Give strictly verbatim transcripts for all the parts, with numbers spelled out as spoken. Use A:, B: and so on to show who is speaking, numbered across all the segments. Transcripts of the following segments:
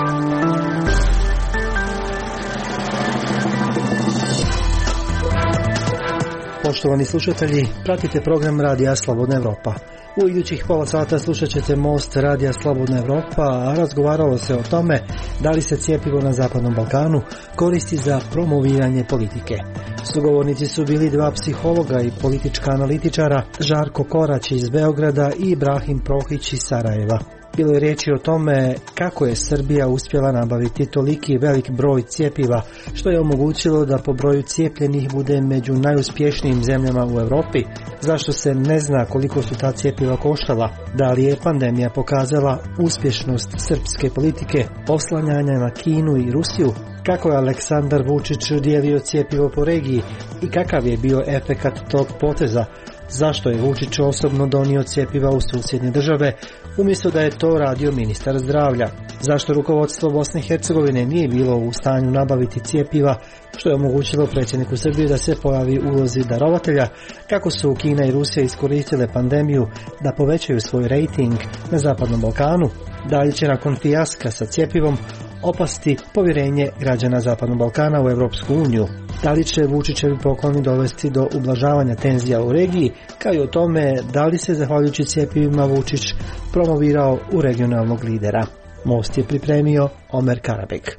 A: Poštovani slušatelji, pratite program Radija Slobodna Evropa. U idućih pola sata slušat ćete Most Radija Slobodna Evropa, a razgovaralo se o tome da li se cjepivo na Zapadnom Balkanu koristi za promoviranje politike. Sugovornici su bili dva psihologa i politička analitičara, Žarko Korać iz Beograda i Ibrahim Prohić iz Sarajeva. Bilo je riječi o tome kako je Srbija uspjela nabaviti toliki velik broj cjepiva, što je omogućilo da po broju cijepljenih bude među najuspješnijim zemljama u Europi, zašto se ne zna koliko su ta cjepiva koštala, da li je pandemija pokazala uspješnost srpske politike, oslanjanja na Kinu i Rusiju, kako je Aleksandar Vučić dijelio cjepivo po regiji i kakav je bio efekat tog poteza, zašto je Vučić osobno donio cjepiva u susjedne države, umjesto da je to radio ministar zdravlja, zašto rukovodstvo Bosne i Hercegovine nije bilo u stanju nabaviti cjepiva, što je omogućilo predsjedniku Srbije da se pojavi u ulozi darovatelja, kako su Kina i Rusija iskoristile pandemiju da povećaju svoj rejting na Zapadnom Balkanu, da li će nakon fijaska sa cjepivom opasti povjerenje građana Zapadnog Balkana u Europsku uniju, da li će Vučićevi pokloni dovesti do ublažavanja tenzija u regiji, kao i o tome da li se zahvaljujući cjepivima Vučić promovirao u regionalnog lidera. Most je pripremio Omer Karabek.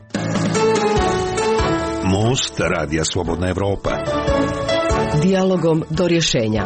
B: Most Radija Slobodna Evropa.
C: Dijalogom do rješenja.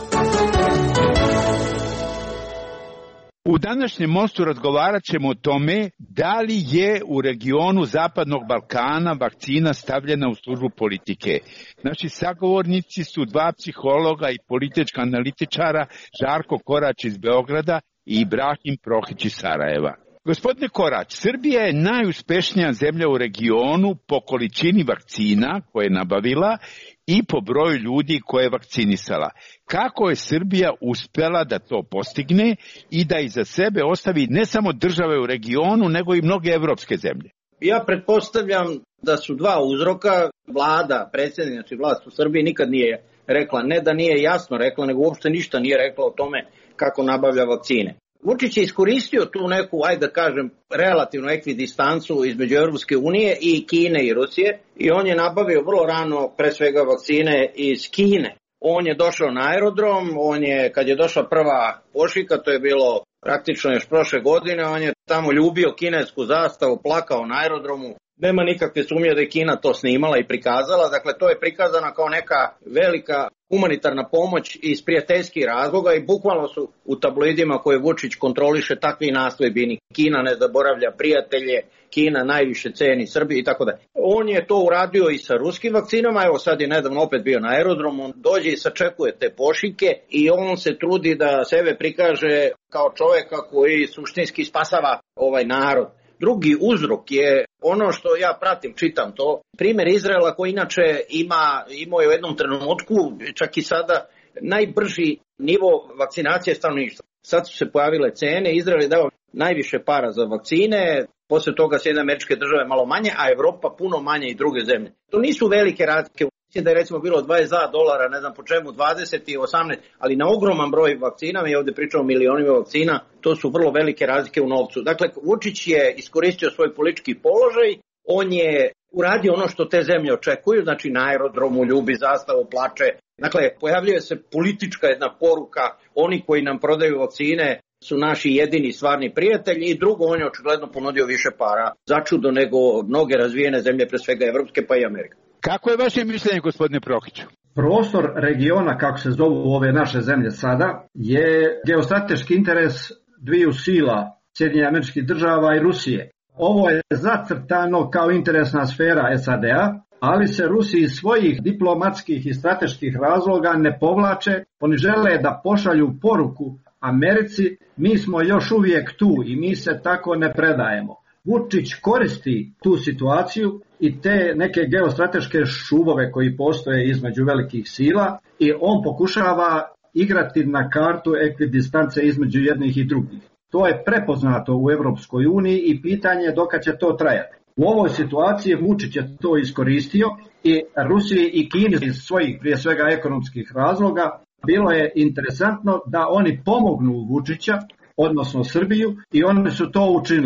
D: U današnjem mostu razgovarat ćemo o tome da li je u regionu Zapadnog Balkana vakcina stavljena u službu politike. Naši sagovornici su dva psihologa i politička analitičara, Žarko Korać iz Beograda i Ibrahim Prohić iz Sarajeva. Gospodine Korać, Srbija je najuspješnija zemlja u regionu po količini vakcina koje je nabavila i po broju ljudi koje je vakcinisala. Kako je Srbija uspjela da to postigne i da iza sebe ostavi ne samo države u regionu, nego i mnoge evropske zemlje?
E: Ja pretpostavljam da su dva uzroka. Vlada, predsjednik, znači vlast u Srbiji nikad nije rekla, ne da nije jasno rekla, nego uopšte ništa nije rekla o tome kako nabavlja vakcine. Vučić je iskoristio tu neku, ajde da kažem, relativnu ekvidistancu između Europske unije i Kine i Rusije i on je nabavio vrlo rano pre svega vakcine iz Kine. On je došao na aerodrom, on je, kad je došla prva pošiljka, to je bilo praktično još prošle godine, on je tamo ljubio kinesku zastavu, plakao na aerodromu. Nema nikakve sumnje da je Kina to snimala i prikazala, dakle to je prikazana kao neka velika humanitarna pomoć iz prijateljskih razloga i bukvalno su u tabloidima koje Vučić kontroliše takvi nastojbini. Kina ne zaboravlja prijatelje, Kina najviše ceni Srbiju i tako da. On je to uradio i sa ruskim vakcinama, evo sad je nedavno opet bio na aerodromu, on dođe i sačekuje te pošiljke i on se trudi da sebe prikaže kao čovjeka koji suštinski spasava ovaj narod. Drugi uzrok je ono što ja pratim, čitam to, primjer Izraela koji inače ima, imao je u jednom trenutku, čak i sada, najbrži nivo vakcinacije stanovništva. Sad su se pojavile cene, Izrael je dao najviše para za vakcine, poslije toga Sjedinjene Američke Države malo manje, a Evropa puno manje i druge zemlje. To nisu velike razlike. Mislim da je recimo bilo dvadeset dva dolara, ne znam po čemu, dvadeset i osamnaest, ali na ogroman broj vakcina, mi ovdje pričamo o milionima vakcina, to su vrlo velike razlike u novcu. Dakle, Vučić je iskoristio svoj politički položaj, on je uradio ono što te zemlje očekuju, znači na aerodromu ljubi zastavu, plače. Dakle, pojavljuje se politička jedna poruka, oni koji nam prodaju vakcine su naši jedini stvarni prijatelji i drugo, on je očigledno ponudio više para začudo nego mnoge razvijene zemlje, pre svega evropske pa i Amerika.
D: Kako je vaše mišljenje, gospodine Prohiću?
F: Prostor regiona, kako se zovu ove naše zemlje sada, je geostrateški interes dviju sila, Sjedinjenih Američkih Država i Rusije. Ovo je zacrtano kao interesna sfera S A D-a, ali se Rusi iz svojih diplomatskih i strateških razloga ne povlače. Oni žele da pošalju poruku Americi, mi smo još uvijek tu i mi se tako ne predajemo. Vučić koristi tu situaciju i te neke geostrateške šubove koji postoje između velikih sila i on pokušava igrati na kartu ekvidistance između jednih i drugih. To je prepoznato u Europskoj uniji i pitanje je dokad će to trajati. U ovoj situaciji Vučić je to iskoristio i Rusiji i Kini iz svojih prije svega ekonomskih razloga bilo je interesantno da oni pomognu Vučića, odnosno Srbiju, i oni su to učinili.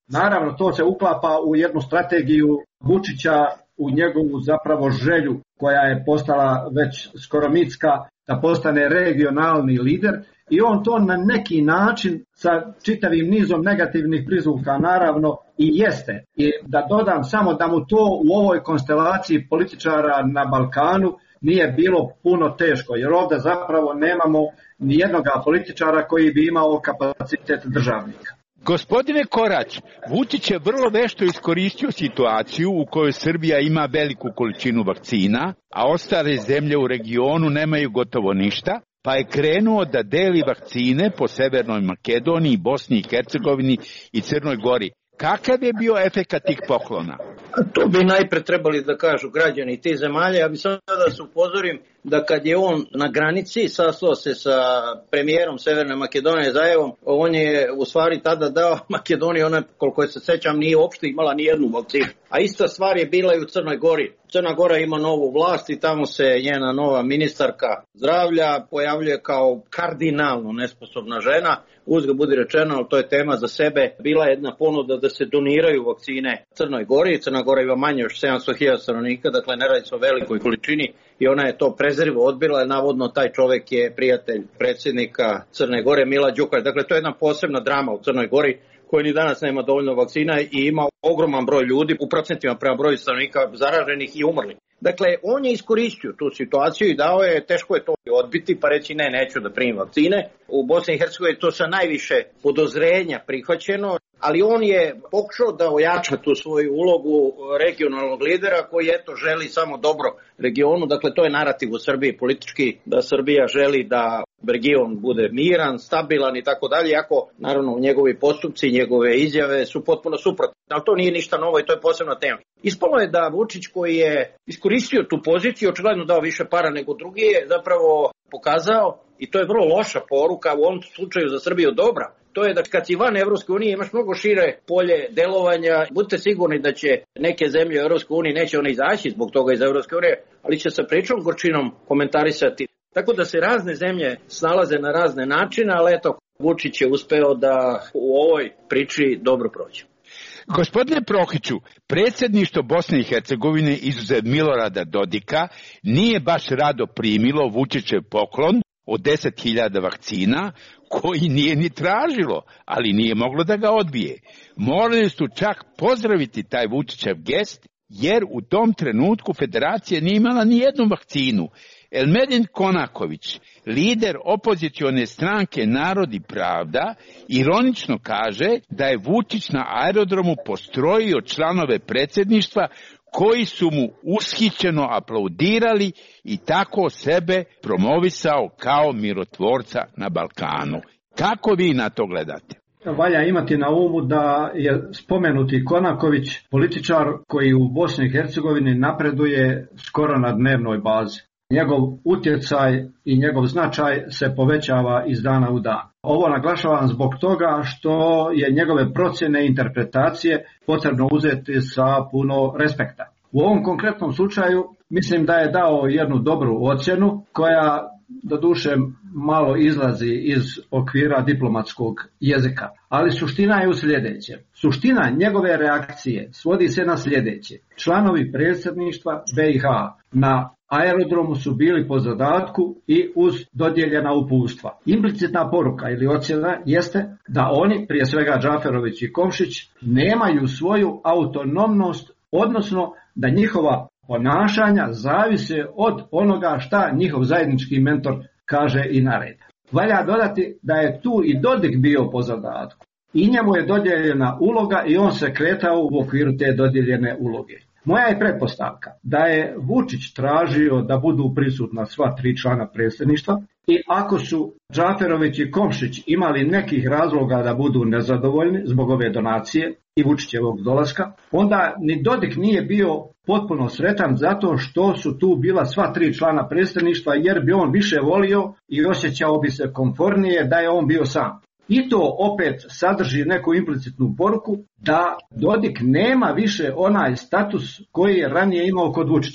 F: Naravno, to se uklapa u jednu strategiju Vučića, u njegovu zapravo želju koja je postala već skoro mitska da postane regionalni lider i on to na neki način sa čitavim nizom negativnih prizvuka naravno i jeste. I da dodam samo da mu to u ovoj konstelaciji političara na Balkanu nije bilo puno teško, jer ovdje zapravo nemamo ni jednog političara koji bi imao kapacitet državnika.
D: Gospodine Korać, Vučić je vrlo vešto iskoristio situaciju u kojoj Srbija ima veliku količinu vakcina, a ostale zemlje u regionu nemaju gotovo ništa, pa je krenuo da deli vakcine po Severnoj Makedoniji, Bosni i Hercegovini i Crnoj Gori. Kakav je bio efekat tih poklona?
E: To bi najpre trebali da kažu građani tih zemalja. Ja bih samo da se upozorim da kad je on na granici sastao se sa premijerom Severne Makedonije Zajevom, on je u stvari tada dao Makedoniji, ona koliko se sećam nije uopšte imala ni jednu vakcinu. A ista stvar je bila i u Crnoj Gori. Crna Gora ima novu vlast i tamo se njena nova ministarka zdravlja pojavljuje kao kardinalno nesposobna žena. Uzgled budi rečeno, ali to je tema za sebe, bila je jedna ponuda da se doniraju vakcine Crnoj Gori. Crna Gora ima manje još sedamsto hiljada stanovnika, dakle ne radi se o velikoj količini i ona je to prezrivo odbila. Navodno taj čovek je prijatelj predsjednika Crne Gore Mila Đukanovića. Dakle to je jedna posebna drama u Crnoj Gori koji ni danas nema dovoljno vakcina i ima ogroman broj ljudi u procentima prema broju stanovnika zaraženih i umrli. Dakle, on je iskoristio tu situaciju i dao je, teško je to odbiti pa reći ne, neću da primim vakcine. U Bosni i Hercegovini to sa najviše podozrenja prihvaćeno, ali on je pokušao da ojača tu svoju ulogu regionalnog lidera koji eto želi samo dobro regionu. Dakle, to je narativ u Srbiji politički, da Srbija želi da region bude miran, stabilan i tako dalje, iako naravno njegovi postupci, njegove izjave su potpuno suprotne. Ali to nije ništa novo i to je posebna tema. Ispalo je da Vučić koji je iskoristio tu poziciju, očigledno dao više para nego drugi, je zapravo pokazao, i to je vrlo loša poruka, u ovom slučaju za Srbiju dobra, to je da kad si van Evropske unije imaš mnogo šire polje delovanja. Budite sigurni da će neke zemlje u Evropskoj uniji, neće one izaći zbog toga iz Evropske unije, ali će sa pričom gorčinom komentarisati. Tako da se razne zemlje snalaze na razne načine, ali eto, Vučić je uspeo da u ovoj priči dobro prođe.
D: Gospodine Prohiću, predsjedništvo Bosne i Hercegovine izuzev Milorada Dodika nije baš rado primilo Vučićev poklon od deset hiljada vakcina koji nije ni tražilo, ali nije moglo da ga odbije. Morali su čak pozdraviti taj Vučićev gest, jer u tom trenutku federacija nije imala ni jednu vakcinu. Elmedin Konaković, lider opozicione stranke Narod i pravda, ironično kaže da je Vučić na aerodromu postrojio članove predsjedništva koji su mu ushićeno aplaudirali i tako sebe promovisao kao mirotvorca na Balkanu. Kako vi na to gledate?
F: Valja imati na umu da je spomenuti Konaković političar koji u Bosni i Hercegovini napreduje skoro na dnevnoj bazi. Njegov utjecaj i njegov značaj se povećava iz dana u dan. Ovo naglašavam zbog toga što je njegove procjene i interpretacije potrebno uzeti sa puno respekta. U ovom konkretnom slučaju mislim da je dao jednu dobru ocjenu koja doduše malo izlazi iz okvira diplomatskog jezika. Ali suština je u sljedeće. Suština njegove reakcije svodi se na sljedeće. Članovi predsjedništva be i ha na aerodromu su bili po zadatku i uz dodijeljena uputstva. Implicitna poruka ili ocjena jeste da oni, prije svega Džaferović i Komšić, nemaju svoju autonomnost, odnosno da njihova ponašanja zavise od onoga šta njihov zajednički mentor kaže i naredi. Valja dodati da je tu i Dodik bio po zadatku. I njemu je dodijeljena uloga i on se kretao u okviru te dodijeljene uloge. Moja je pretpostavka da je Vučić tražio da budu prisutna sva tri člana predsjedništva i ako su Džaferović i Komšić imali nekih razloga da budu nezadovoljni zbog ove donacije i Vučićevog dolaska, onda ni Dodik nije bio potpuno sretan zato što su tu bila sva tri člana predsjedništva, jer bi on više volio i osjećao bi se komfornije da je on bio sam. I to opet sadrži neku implicitnu poruku da Dodik nema više onaj status koji je ranije imao kod Vučića.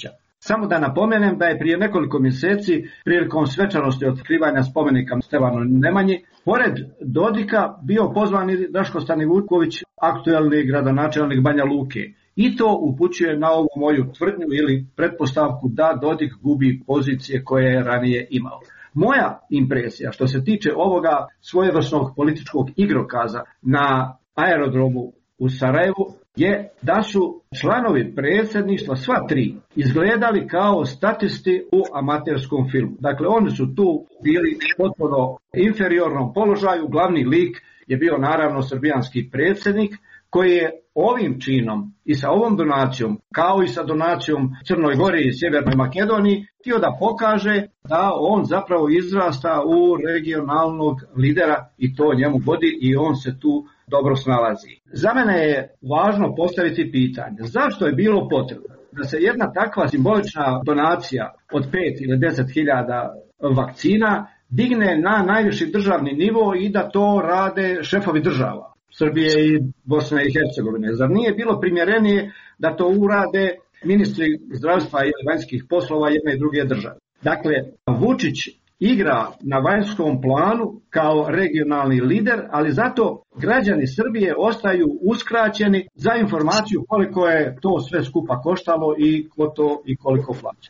F: Samo da napomenem da je prije nekoliko mjeseci prilikom svečanosti otkrivanja spomenika Stefanu Nemanji, pored Dodika bio pozvan i Daško Stanivuković, aktuelni gradonačelnik Banja Luke. I to upućuje na ovu moju tvrdnju ili pretpostavku da Dodik gubi pozicije koje je ranije imao. Moja impresija što se tiče ovoga svojevrsnog političkog igrokaza na aerodromu u Sarajevu je da su članovi predsjedništva, sva tri, izgledali kao statisti u amaterskom filmu. Dakle, oni su tu bili potpuno inferiornom položaju, glavni lik je bio naravno srbijanski predsjednik, koji je ovim činom i sa ovom donacijom, kao i sa donacijom Crnoj Gori i Sjevernoj Makedoniji, htio da pokaže da on zapravo izrasta u regionalnog lidera i to njemu godi i on se tu dobro snalazi. Za mene je važno postaviti pitanje zašto je bilo potrebno da se jedna takva simbolična donacija od pet ili deset hiljada vakcina digne na najviši državni nivo i da to rade šefovi država Srbije i Bosne i Hercegovine. Zar nije bilo primjerenije da to urade ministri zdravstva i vanjskih poslova jedne i druge države? Dakle, Vučić igra na vanjskom planu kao regionalni lider, ali zato građani Srbije ostaju uskraćeni za informaciju koliko je to sve skupa koštalo i ko to i koliko plaća.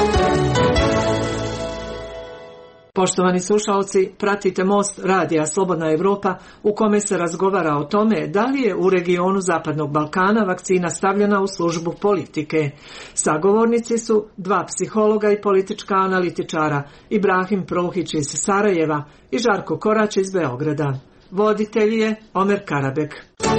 G: Poštovani slušalci, pratite Most radija Slobodna Evropa u kome se razgovara o tome da li je u regionu Zapadnog Balkana vakcina stavljena u službu politike. Sagovornici su dva psihologa i politička analitičara, Ibrahim Prohić iz Sarajeva i Žarko Korać iz Beograda. Voditelj je Omer Karabek.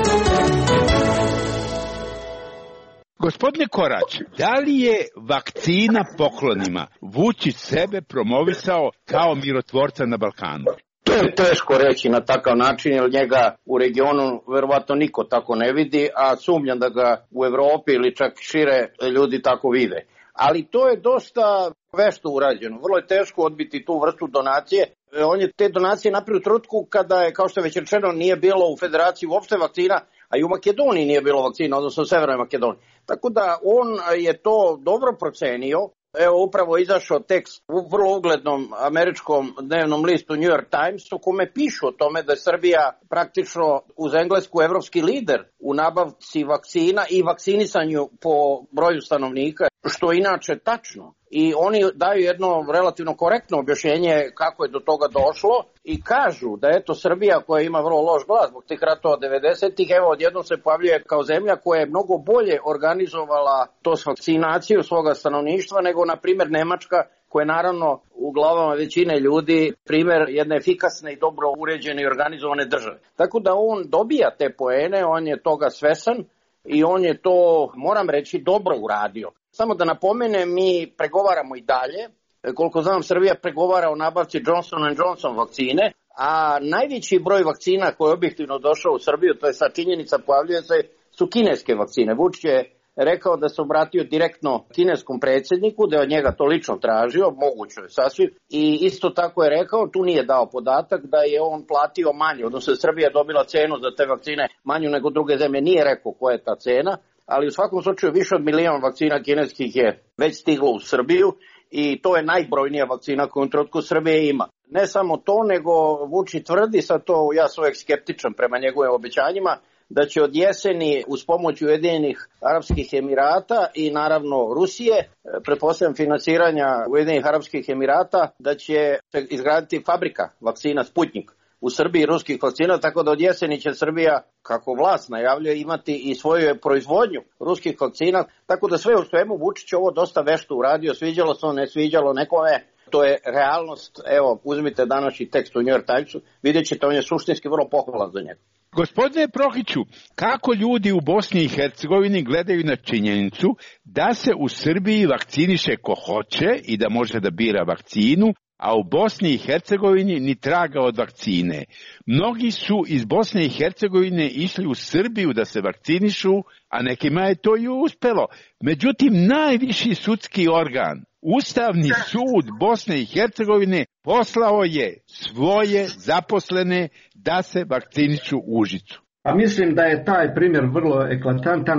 D: Gospodine Korać, da li je vakcina poklonima Vučić sebe promovisao kao mirotvorca na Balkanu?
E: To je teško reći na takav način, jer njega u regionu verovatno niko tako ne vidi, a sumnjam da ga u Evropi ili čak šire ljudi tako vide. Ali to je dosta vešto urađeno. Vrlo je teško odbiti tu vrstu donacije. On je te donacije napravio u trenutku kada je, kao što je već rečeno, nije bilo u Federaciji uopšte vakcina, a i u Makedoniji nije bilo vakcina, odnosno u Severnoj Makedoniji. Tako da on je to dobro procenio. Evo upravo izašao tekst u vrlo uglednom američkom dnevnom listu New York Times u kome pišu o tome da je Srbija praktično uz Englesku evropski lider u nabavci vakcina i vakcinisanju po broju stanovnika, što je inače tačno. I oni daju jedno relativno korektno objašnjenje kako je do toga došlo i kažu da eto Srbija koja ima vrlo loš glas zbog tih ratova devedesetih, evo odjednom se pojavljuje kao zemlja koja je mnogo bolje organizovala to s vakcinaciju svoga stanovništva nego na primjer Nemačka, koja je naravno u glavama većine ljudi primjer jedne efikasne i dobro uređene i organizovane države. Tako da on dobija te poene, on je toga svesan i on je to, moram reći, dobro uradio. Samo da napomenem, mi pregovaramo i dalje. Koliko znam, Srbija pregovara o nabavci Johnson and Johnson vakcine, a najveći broj vakcina koji je objektivno došao u Srbiju, to je sad činjenica, pojavljuje se, su kineske vakcine. Vučić je rekao da se obratio direktno kineskom predsjedniku, da je od njega to lično tražio, moguće je sasvim, i isto tako je rekao, tu nije dao podatak, da je on platio manje, odnosno Srbija je dobila cenu za te vakcine manju nego druge zemlje, nije rekao koja je ta cena, ali u svakom slučaju više od milijon vakcina kineskih je već stiglo u Srbiju i to je najbrojnija vakcina koju u trenutku Srbije ima. Ne samo to, nego Vučić tvrdi, sad to ja sam uvijek skeptičan prema njegovim obećanjima, da će od jeseni uz pomoć Ujedinjenih Arapskih Emirata i naravno Rusije, pretpostavljam financiranja Ujedinjenih Arapskih Emirata, da će se izgraditi fabrika vakcina Sputnik u Srbiji ruskih vakcina, tako da od jeseni će Srbija, kako vlast najavljuje, imati i svoju proizvodnju ruskih vakcina, tako da sve u svemu Vučić ovo dosta vešto uradio, sviđalo se, ne sviđalo nekome, to je realnost. Evo, uzmite današnji tekst u New York Timesu, vidjet ćete, on je suštinski vrlo pohvalan za njega.
D: Gospodine Prohiću, kako ljudi u Bosni i Hercegovini gledaju na činjenicu da se u Srbiji vakciniše ko hoće i da može da bira vakcinu, a u Bosni i Hercegovini ni traga od vakcine. Mnogi su iz Bosne i Hercegovine išli u Srbiju da se vakcinišu, a nekima je to i uspelo. Međutim, najviši sudski organ, Ustavni sud Bosne i Hercegovine, poslao je svoje zaposlene da se vakcinišu u Užicu.
F: Pa mislim da je taj primjer vrlo eklatantan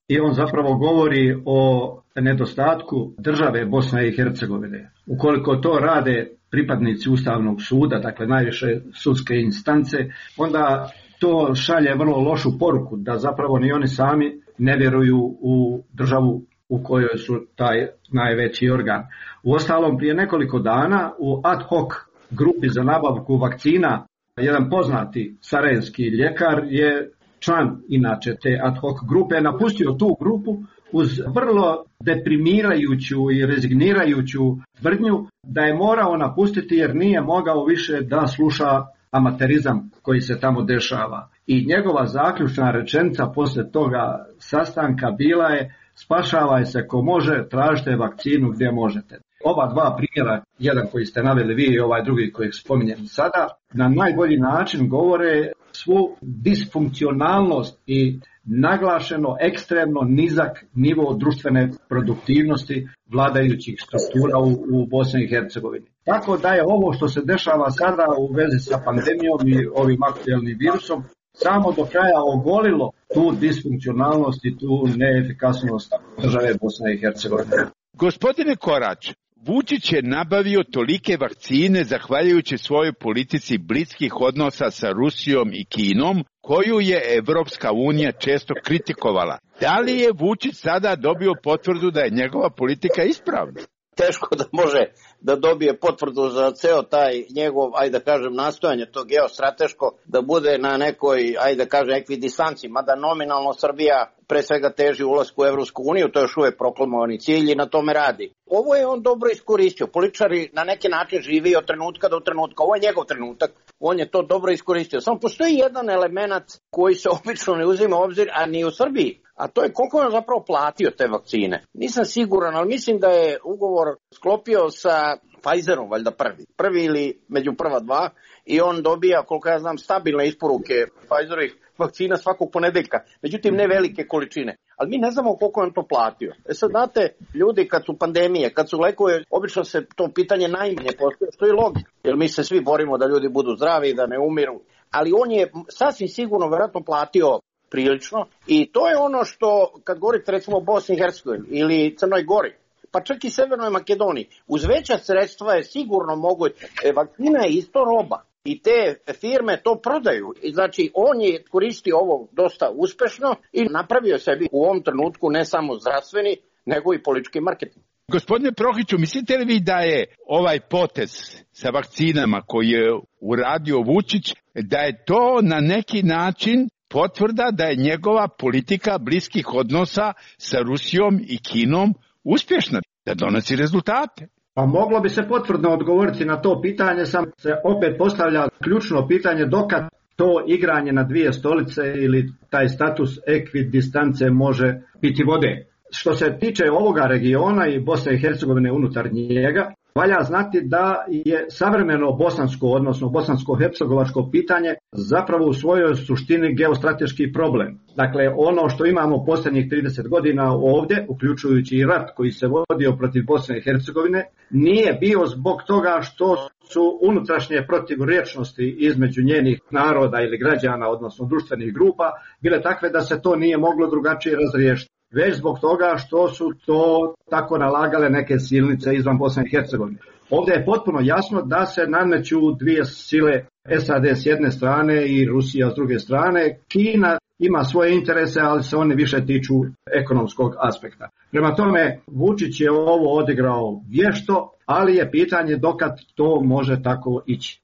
F: i on zapravo govori o nedostatku države Bosne i Hercegovine. Ukoliko to rade pripadnici Ustavnog suda, dakle najviše sudske instance, onda to šalje vrlo lošu poruku da zapravo ni oni sami ne vjeruju u državu u kojoj su taj najveći organ. Uostalom, prije nekoliko dana u ad hoc grupi za nabavku vakcina jedan poznati sarajevski ljekar je član inače te ad hoc grupe, napustio tu grupu uz vrlo deprimirajuću i rezignirajuću tvrdnju da je morao napustiti jer nije mogao više da sluša amaterizam koji se tamo dešava. I njegova zaključna rečenica posle toga sastanka bila je: spašavaj se ko može, tražite vakcinu gdje možete. Ova dva primjera, jedan koji ste naveli vi i ovaj drugi koji spominjem sada, na najbolji način govore svu disfunkcionalnost i naglašeno ekstremno nizak nivo društvene produktivnosti vladajućih struktura u, u Bosni i Hercegovini. Tako da je ovo što se dešava sada u vezi sa pandemijom i ovim aktuelnim virusom samo do kraja ogolilo tu disfunkcionalnost i tu neefikasnost države Bosne i Hercegovine.
D: Gospodine Korać, Vučić je nabavio tolike vakcine zahvaljujući svojoj politici bliskih odnosa sa Rusijom i Kinom, koju je Evropska unija često kritikovala. Da li je Vučić sada dobio potvrdu da je njegova politika ispravna?
E: Teško da može da dobije potvrdu za ceo taj njegov, ajde da kažem, nastojanje to geostrateško, da bude na nekoj, ajde da kažem, ekvidistanci, mada nominalno Srbija pre svega teži ulasku u Evropsku uniju, to je još uvek proklamovani cilj i na tome radi. Ovo je on dobro iskoristio. Političari na neki način živi od trenutka do trenutka. Ovo je njegov trenutak. On je to dobro iskoristio. Samo postoji jedan element koji se obično ne uzima u obzir, a ni u Srbiji. A to je koliko je on zapravo platio te vakcine. Nisam siguran, ali mislim da je ugovor sklopio sa Pfizerom, valjda prvi. Prvi ili među prva dva. I on dobija, koliko ja znam, stabilne isporuke Pfizerovih vakcina svakog ponedeljka. Međutim, ne velike količine. Ali mi ne znamo koliko je on to platio. E sad, znate, ljudi kad su pandemije, kad su lekove, obično se to pitanje najmanje postoje, što je logika. Jer mi se svi borimo da ljudi budu zdravi, da ne umiru. Ali on je sasvim sigurno verovatno platio prilično i to je ono što, kad govorite recimo o Bosni i Hercegovini ili Crnoj Gori, pa čak i Severnoj Makedoniji, uz veća sredstva je sigurno moguće, vakcina je isto roba i te firme to prodaju. I znači on je koristio ovo dosta uspešno i napravio sebi u ovom trenutku ne samo zdravstveni, nego i politički marketing.
D: Gospodine Prohiću, mislite li vi da je ovaj potez sa vakcinama koji je uradio Vučić, da je to na neki način potvrda da je njegova politika bliskih odnosa sa Rusijom i Kinom uspješna, da donosi rezultate?
F: Pa moglo bi se potvrdno odgovoriti na to pitanje, sam se opet postavlja ključno pitanje dokad to igranje na dvije stolice ili taj status ekvidistance može piti vode. Što se tiče ovoga regiona i Bosne i Hercegovine unutar njega, valja znati da je savremeno bosansko, odnosno bosansko-hercegovačko pitanje zapravo u svojoj suštini geostrateški problem. Dakle, ono što imamo posljednjih trideset godina ovdje, uključujući i rat koji se vodio protiv Bosne i Hercegovine, nije bio zbog toga što su unutrašnje protivrječnosti između njenih naroda ili građana, odnosno društvenih grupa, bile takve da se to nije moglo drugačije razriješiti, već zbog toga što su to tako nalagale neke silnice izvan Bosne i Hercegovine. Ovdje je potpuno jasno da se nameću dvije sile, S A D s jedne strane i Rusija s druge strane. Kina ima svoje interese, ali se one više tiču ekonomskog aspekta. Prema tome, Vučić je ovo odigrao vješto, ali je pitanje dokad to može tako ići.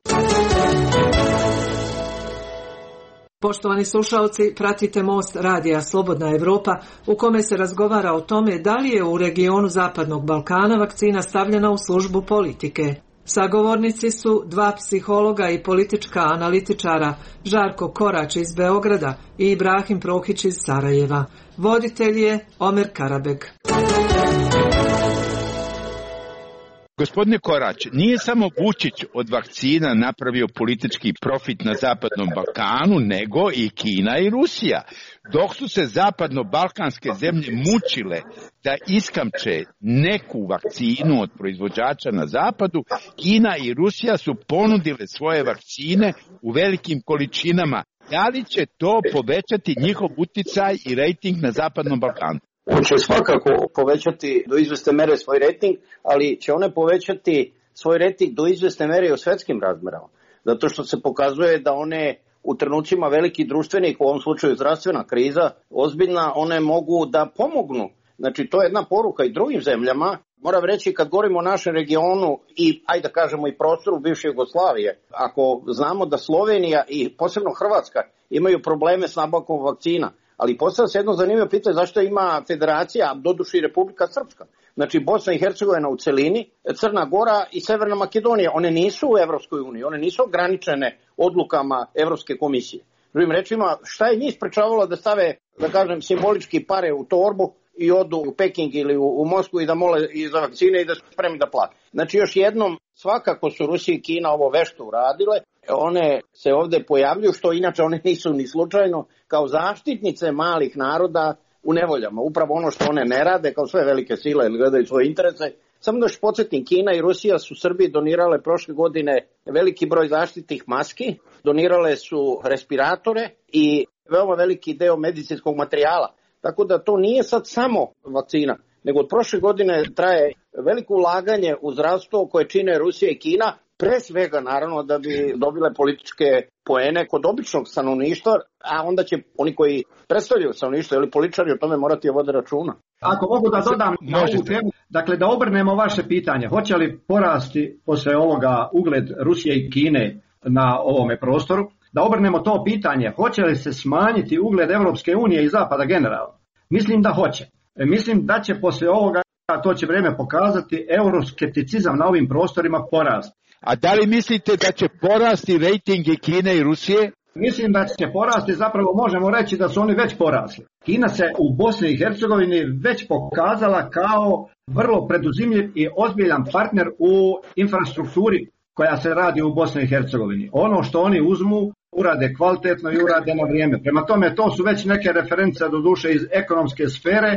G: Poštovani slušalci, pratite Most radija Slobodna Evropa u kome se razgovara o tome da li je u regionu Zapadnog Balkana vakcina stavljena u službu politike. Sagovornici su dva psihologa i politička analitičara, Žarko Korać iz Beograda i Ibrahim Prohić iz Sarajeva. Voditelj je Omer Karabek.
D: Gospodine Korać, nije samo Vučić od vakcina napravio politički profit na Zapadnom Balkanu, nego i Kina i Rusija. Dok su se zapadno-balkanske zemlje mučile da iskamče neku vakcinu od proizvođača na zapadu, Kina i Rusija su ponudile svoje vakcine u velikim količinama Da li će to povećati njihov uticaj i rejting na Zapadnom Balkanu?
E: On će svakako povećati do izvesne mere svoj rejting, ali će one povećati svoj rejting do izvesne mere i u svetskim razmerama. Zato što se pokazuje da one u trenucima velikih društvenih, u ovom slučaju zdravstvena kriza, ozbiljna, one mogu da pomognu. Znači, to je jedna poruka i drugim zemljama. Moram reći, kad govorimo o našem regionu i, ajde da kažemo, i prostoru bivše Jugoslavije, ako znamo da Slovenija i posebno Hrvatska imaju probleme s nabavkom vakcina, ali postavlja se jedno zanimljivo pitanje zašto ima federacija, doduše i Republika Srpska. Znači, Bosna i Hercegovina u celini, Crna Gora i Severna Makedonija, one nisu u Evropskoj uniji, one nisu ograničene odlukama Evropske komisije. Drugim rečima, šta je njih sprečavalo da stave, da kažem, simbolički pare u torbu i odu u Peking ili u, u Moskvu i da mole i za vakcine i da su spremni da plate. Znači, još jednom, svakako su Rusija i Kina ovo vešto uradile, one se ovde pojavljuju, što inače one nisu ni slučajno, kao zaštitnice malih naroda u nevoljama. Upravo ono što one ne rade, kao sve velike sile ili gledaju svoje interese. Samo da još podsjetim, Kina i Rusija su Srbiji donirale prošle godine veliki broj zaštitnih maski, donirale su respiratore i veoma veliki deo medicinskog materijala. Tako da to nije sad samo vakcina, nego od prošle godine traje veliko ulaganje u zdravstvo koje čine Rusija i Kina, pre svega naravno da bi dobile političke poene kod običnog stanovništva, a onda će oni koji predstavljaju stanovništvo ili političari o tome morati vode računa.
F: Ako mogu da dodam na ovu temu, dakle da obrnemo vaše pitanje, hoće li porasti posle ovoga ugled Rusije i Kine na ovome prostoru, da obrnemo to pitanje, hoće li se smanjiti ugled Evropske unije i Zapada generalno? Mislim da hoće. Mislim da će posle ovoga, a to će vrijeme pokazati, euroskepticizam na ovim prostorima porasti.
D: A da li mislite da će porasti rejting i Kine i Rusije?
F: Mislim da će porasti, zapravo možemo reći da su oni već porasli. Kina se u Bosni i Hercegovini već pokazala kao vrlo preduzimljiv i ozbiljan partner u infrastrukturi koja se radi u Bosni i Hercegovini. Ono što oni uzmu, urade kvalitetno i urade na vrijeme. Prema tome, to su već neke reference do duše iz ekonomske sfere,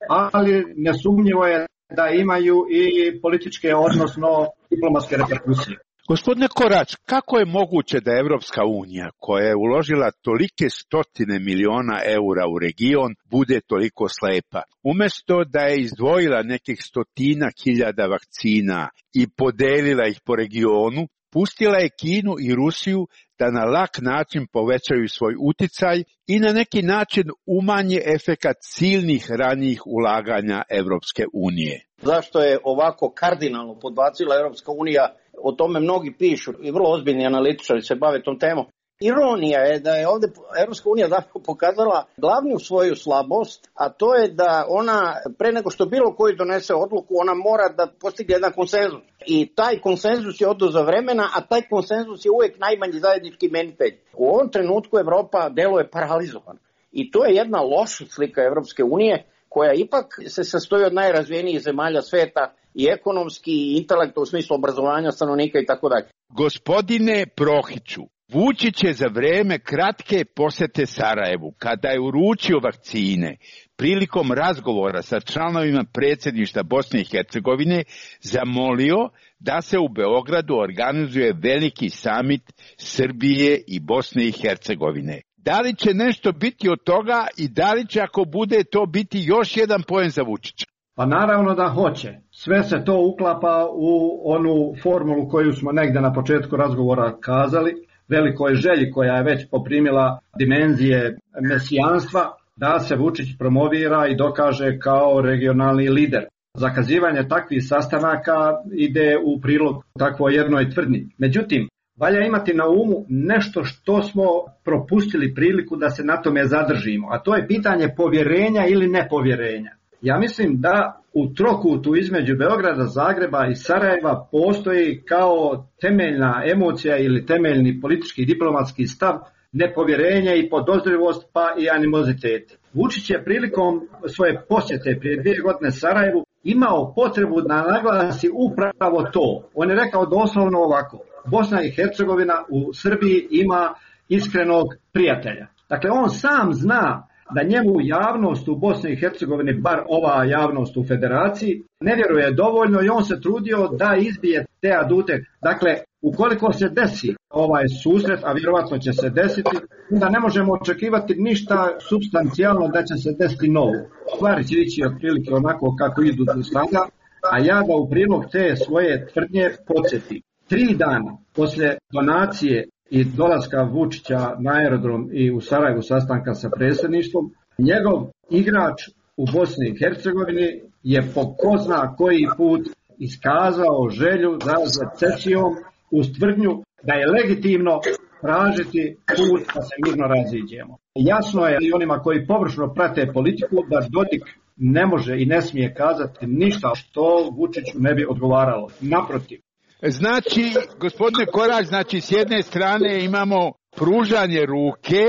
F: ali nesumnjivo je da imaju i političke, odnosno diplomatske reperkusije.
D: Gospodine Korać, kako je moguće da Evropska unija, koja je uložila tolike stotine miliona eura u region, bude toliko slepa? Umjesto da je izdvojila nekih stotina hiljada vakcina i podelila ih po regionu, pustila je Kinu i Rusiju da na lak način povećaju svoj uticaj i na neki način umanje efekat silnih ranijih ulaganja Evropske unije.
E: Zašto je ovako kardinalno podbacila Evropska unija? O tome mnogi pišu i vrlo ozbiljni analitičari se bave tom temom. Ironija je da je ovdje Evropska unija zapravo pokazala glavnu svoju slabost, a to je da ona, pre nego što bilo koji donese odluku, ona mora da postigne jedan konsenzus. I taj konsenzus je oduzeo vremena, a taj konsenzus je uvijek najmanji zajednički imenitelj. U ovom trenutku Evropa deluje paralizovana. I to je jedna loša slika Evropske unije, koja ipak se sastoji od najrazvijenijih zemalja sveta, i ekonomski i intelekt u smislu obrazovanja stanovnika i tako dalje.
D: Gospodine Prohiću, Vučić je za vreme kratke posete Sarajevu, kada je uručio vakcine, prilikom razgovora sa članovima predsjedništva Bosne i Hercegovine, zamolio da se u Beogradu organizuje veliki samit Srbije i Bosne i Hercegovine. Da li će nešto biti od toga i da li će, ako bude, to biti još jedan poen za Vučića?
F: Pa naravno da hoće. Sve se to uklapa u onu formulu koju smo negde na početku razgovora kazali, velikoj želji koja je već poprimila dimenzije mesijanstva, da se Vučić promovira i dokaže kao regionalni lider. Zakazivanje takvih sastanaka ide u prilog takvoj jednoj tvrdnji. Međutim, valja imati na umu nešto što smo propustili priliku da se na tome zadržimo, a to je pitanje povjerenja ili nepovjerenja. Ja mislim da u trokutu između Beograda, Zagreba i Sarajeva postoji kao temeljna emocija ili temeljni politički i diplomatski stav nepovjerenje i podozrivost pa i animozitet. Vučić je prilikom svoje posjete prije dvije godine Sarajevu imao potrebu da naglasi upravo to. On je rekao doslovno ovako: Bosna i Hercegovina u Srbiji ima iskrenog prijatelja. Dakle, on sam zna da njemu javnost u Bosni i Hercegovini, bar ova javnost u Federaciji, ne vjeruje dovoljno i on se trudio da izbije te adute. Dakle, ukoliko se desi ovaj susret, a vjerovatno će se desiti, onda ne možemo očekivati ništa supstancijalno da će se desiti novo. Stvari će ići otprilike onako kako idu do sada, a ja da u prilog te svoje tvrdnje podsjetim. Tri dana poslije donacije i dolaska Vučića na aerodrom i u Sarajevu sastanka sa predsjedništvom, njegov igrač u Bosni i Hercegovini je po ko zna koji put iskazao želju za secesijom uz tvrdnju da je legitimno tražiti put da se mirno raziđemo. Jasno je i onima koji površno prate politiku da Dodik ne može i ne smije kazati ništa što Vučiću ne bi odgovaralo. Naprotiv.
D: Znači, gospodine Korać, znači s jedne strane imamo pružanje ruke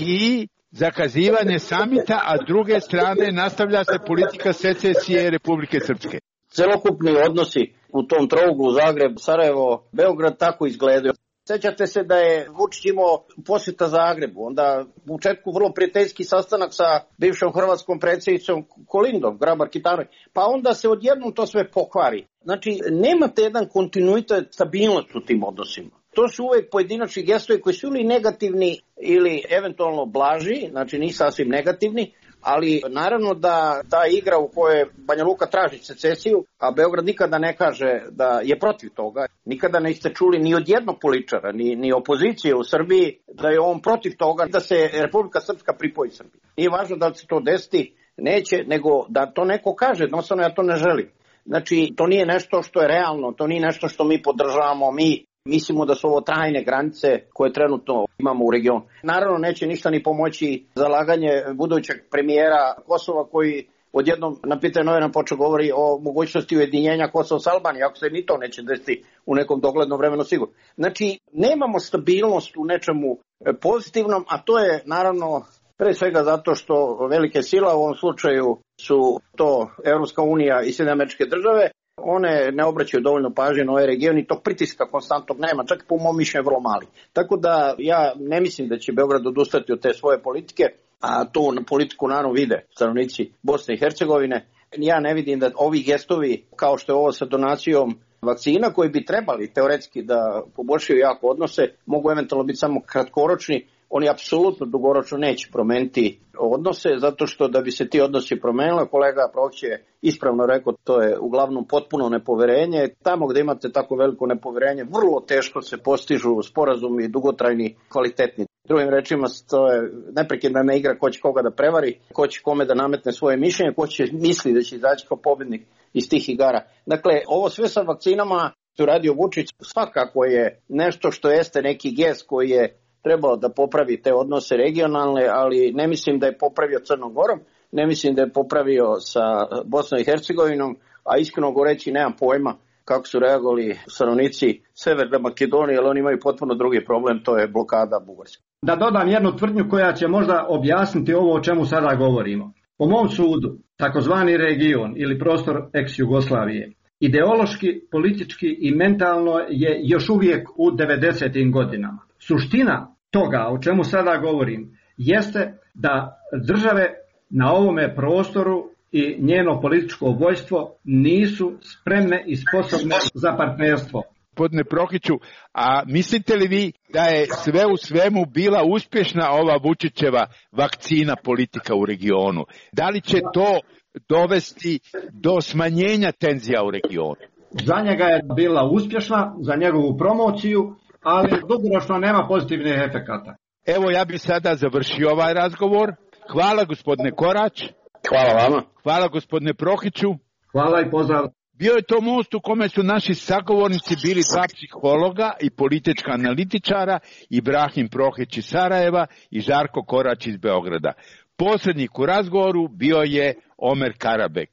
D: i zakazivanje samita, a s druge strane nastavlja se politika secesije Republike Srpske.
E: Celokupni odnosi u tom trouglu Zagreb, Sarajevo, Beograd tako izgledaju. Sećate se da je Vučić imao posjeta Zagrebu, onda u početku vrlo prijateljski sastanak sa bivšom hrvatskom predsjednicom Kolindom, Grabar-Kitarović, pa onda se odjednom to sve pokvari. Znači, nemate jedan kontinuitet, stabilnost u tim odnosima. To su uvijek pojedinačni gestovi koji su ili negativni ili eventualno blaži, znači nisu sasvim negativni, ali naravno da ta igra u kojoj Banja Luka traži secesiju, a Beograd nikada ne kaže da je protiv toga, nikada niste čuli ni od jednog političara, ni, ni opozicije u Srbiji da je on protiv toga da se Republika Srpska pripoji Srbiji. Nije važno da li se to desiti, neće, nego da to neko kaže, jednostavno ja to ne želim. Znači, to nije nešto što je realno, to nije nešto što mi podržavamo, mi mislimo da su ovo trajne granice koje trenutno imamo u regionu. Naravno, neće ništa ni pomoći zalaganje budućeg premijera Kosova koji odjednom na pitanje novina počeo govori o mogućnosti ujedinjenja Kosova s Albanijom, ako se ni to neće desiti u nekom doglednom vremenu sigurno. Znači, nemamo stabilnost u nečemu pozitivnom, a to je naravno pre svega zato što velike sila, u ovom slučaju su to Evropska unija i Sjedinjene Američke Države, one ne obraćaju dovoljno pažnje na ovaj region i tog pritiska konstantnog nema, čak po mom mišljenju vrlo mali. Tako da ja ne mislim da će Beograd odustati od te svoje politike, a tu na politiku naravno vide stanovnici Bosne i Hercegovine. Ja ne vidim da ovi gestovi, kao što je ovo sa donacijom vakcina, koji bi trebali teoretski da poboljšaju jako odnose, mogu eventualno biti samo kratkoročni. Oni apsolutno dugoročno neće promeniti odnose, zato što da bi se ti odnosi promenili, kolega Prohić je ispravno rekao, to je uglavnom potpuno nepoverenje. Tamo gdje imate tako veliko nepoverenje, vrlo teško se postižu sporazumi dugotrajni, kvalitetni. Drugim rečima, to je neprekidna igra ko će koga da prevari, ko će kome da nametne svoje mišljenje, ko će misli da će izaći kao pobjednik iz tih igara. Dakle, ovo sve sa vakcinama što radio Vučić svakako je nešto što jeste neki gest koji je trebao da popravi te odnose regionalne, ali ne mislim da je popravio Crnom Gorom, ne mislim da je popravio sa Bosnom i Hercegovinom, a iskreno goreći nemam pojma kako su reagovali stanovnici Severne Makedonije, ali oni imaju potpuno drugi problem, to je blokada Bugarske.
F: Da dodam jednu tvrdnju koja će možda objasniti ovo o čemu sada govorimo. Po mom sudu, takozvani region ili prostor ex-Jugoslavije, ideološki, politički i mentalno je još uvijek u devedesetim godinama. Suština toga o čemu sada govorim jeste da države na ovome prostoru i njeno političko vojstvo nisu spremne i sposobne za partnerstvo.
D: Gospodine Prohiću, a mislite li vi da je sve u svemu bila uspješna ova Vučićeva vakcina politika u regionu? Da li će to dovesti do smanjenja tenzija u regionu?
F: Za njega je bila uspješna, za njegovu promociju, ali dugoročno nema pozitivnih efekata.
D: Evo, ja bih sada završio ovaj razgovor. Hvala gospodine Korać.
E: Hvala vama.
D: Hvala gospodine Prohiću.
F: Hvala i pozdrav.
D: Bio je to most u kome su naši sagovornici bili dva psihologa i politička analitičara, Ibrahim Prohić iz Sarajeva i Žarko Korać iz Beograda. Posrednik u razgovoru bio je Omer Karabek.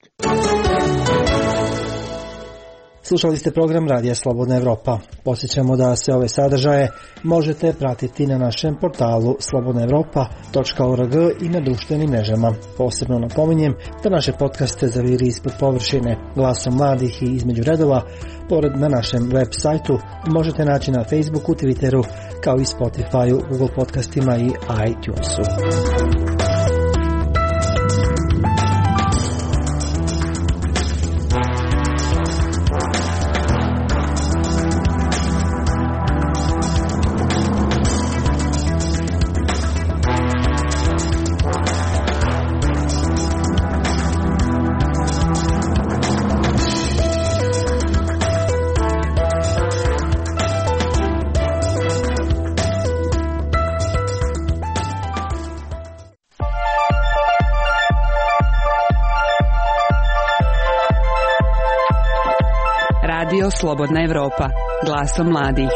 A: Slušali ste program Radija Slobodna Evropa. Podsjećamo da se ove sadržaje možete pratiti na našem portalu slobodna evropa točka org i na društvenim mrežama. Posebno napominjem da naše podcaste Zaviri ispod površine, Glasom mladih i Između redova, pored na našem web sajtu, možete naći na Facebooku, Twitteru, kao i Spotifyu, Google podcastima i iTunesu.
H: Radio Slobodna Evropa, glasom mladih.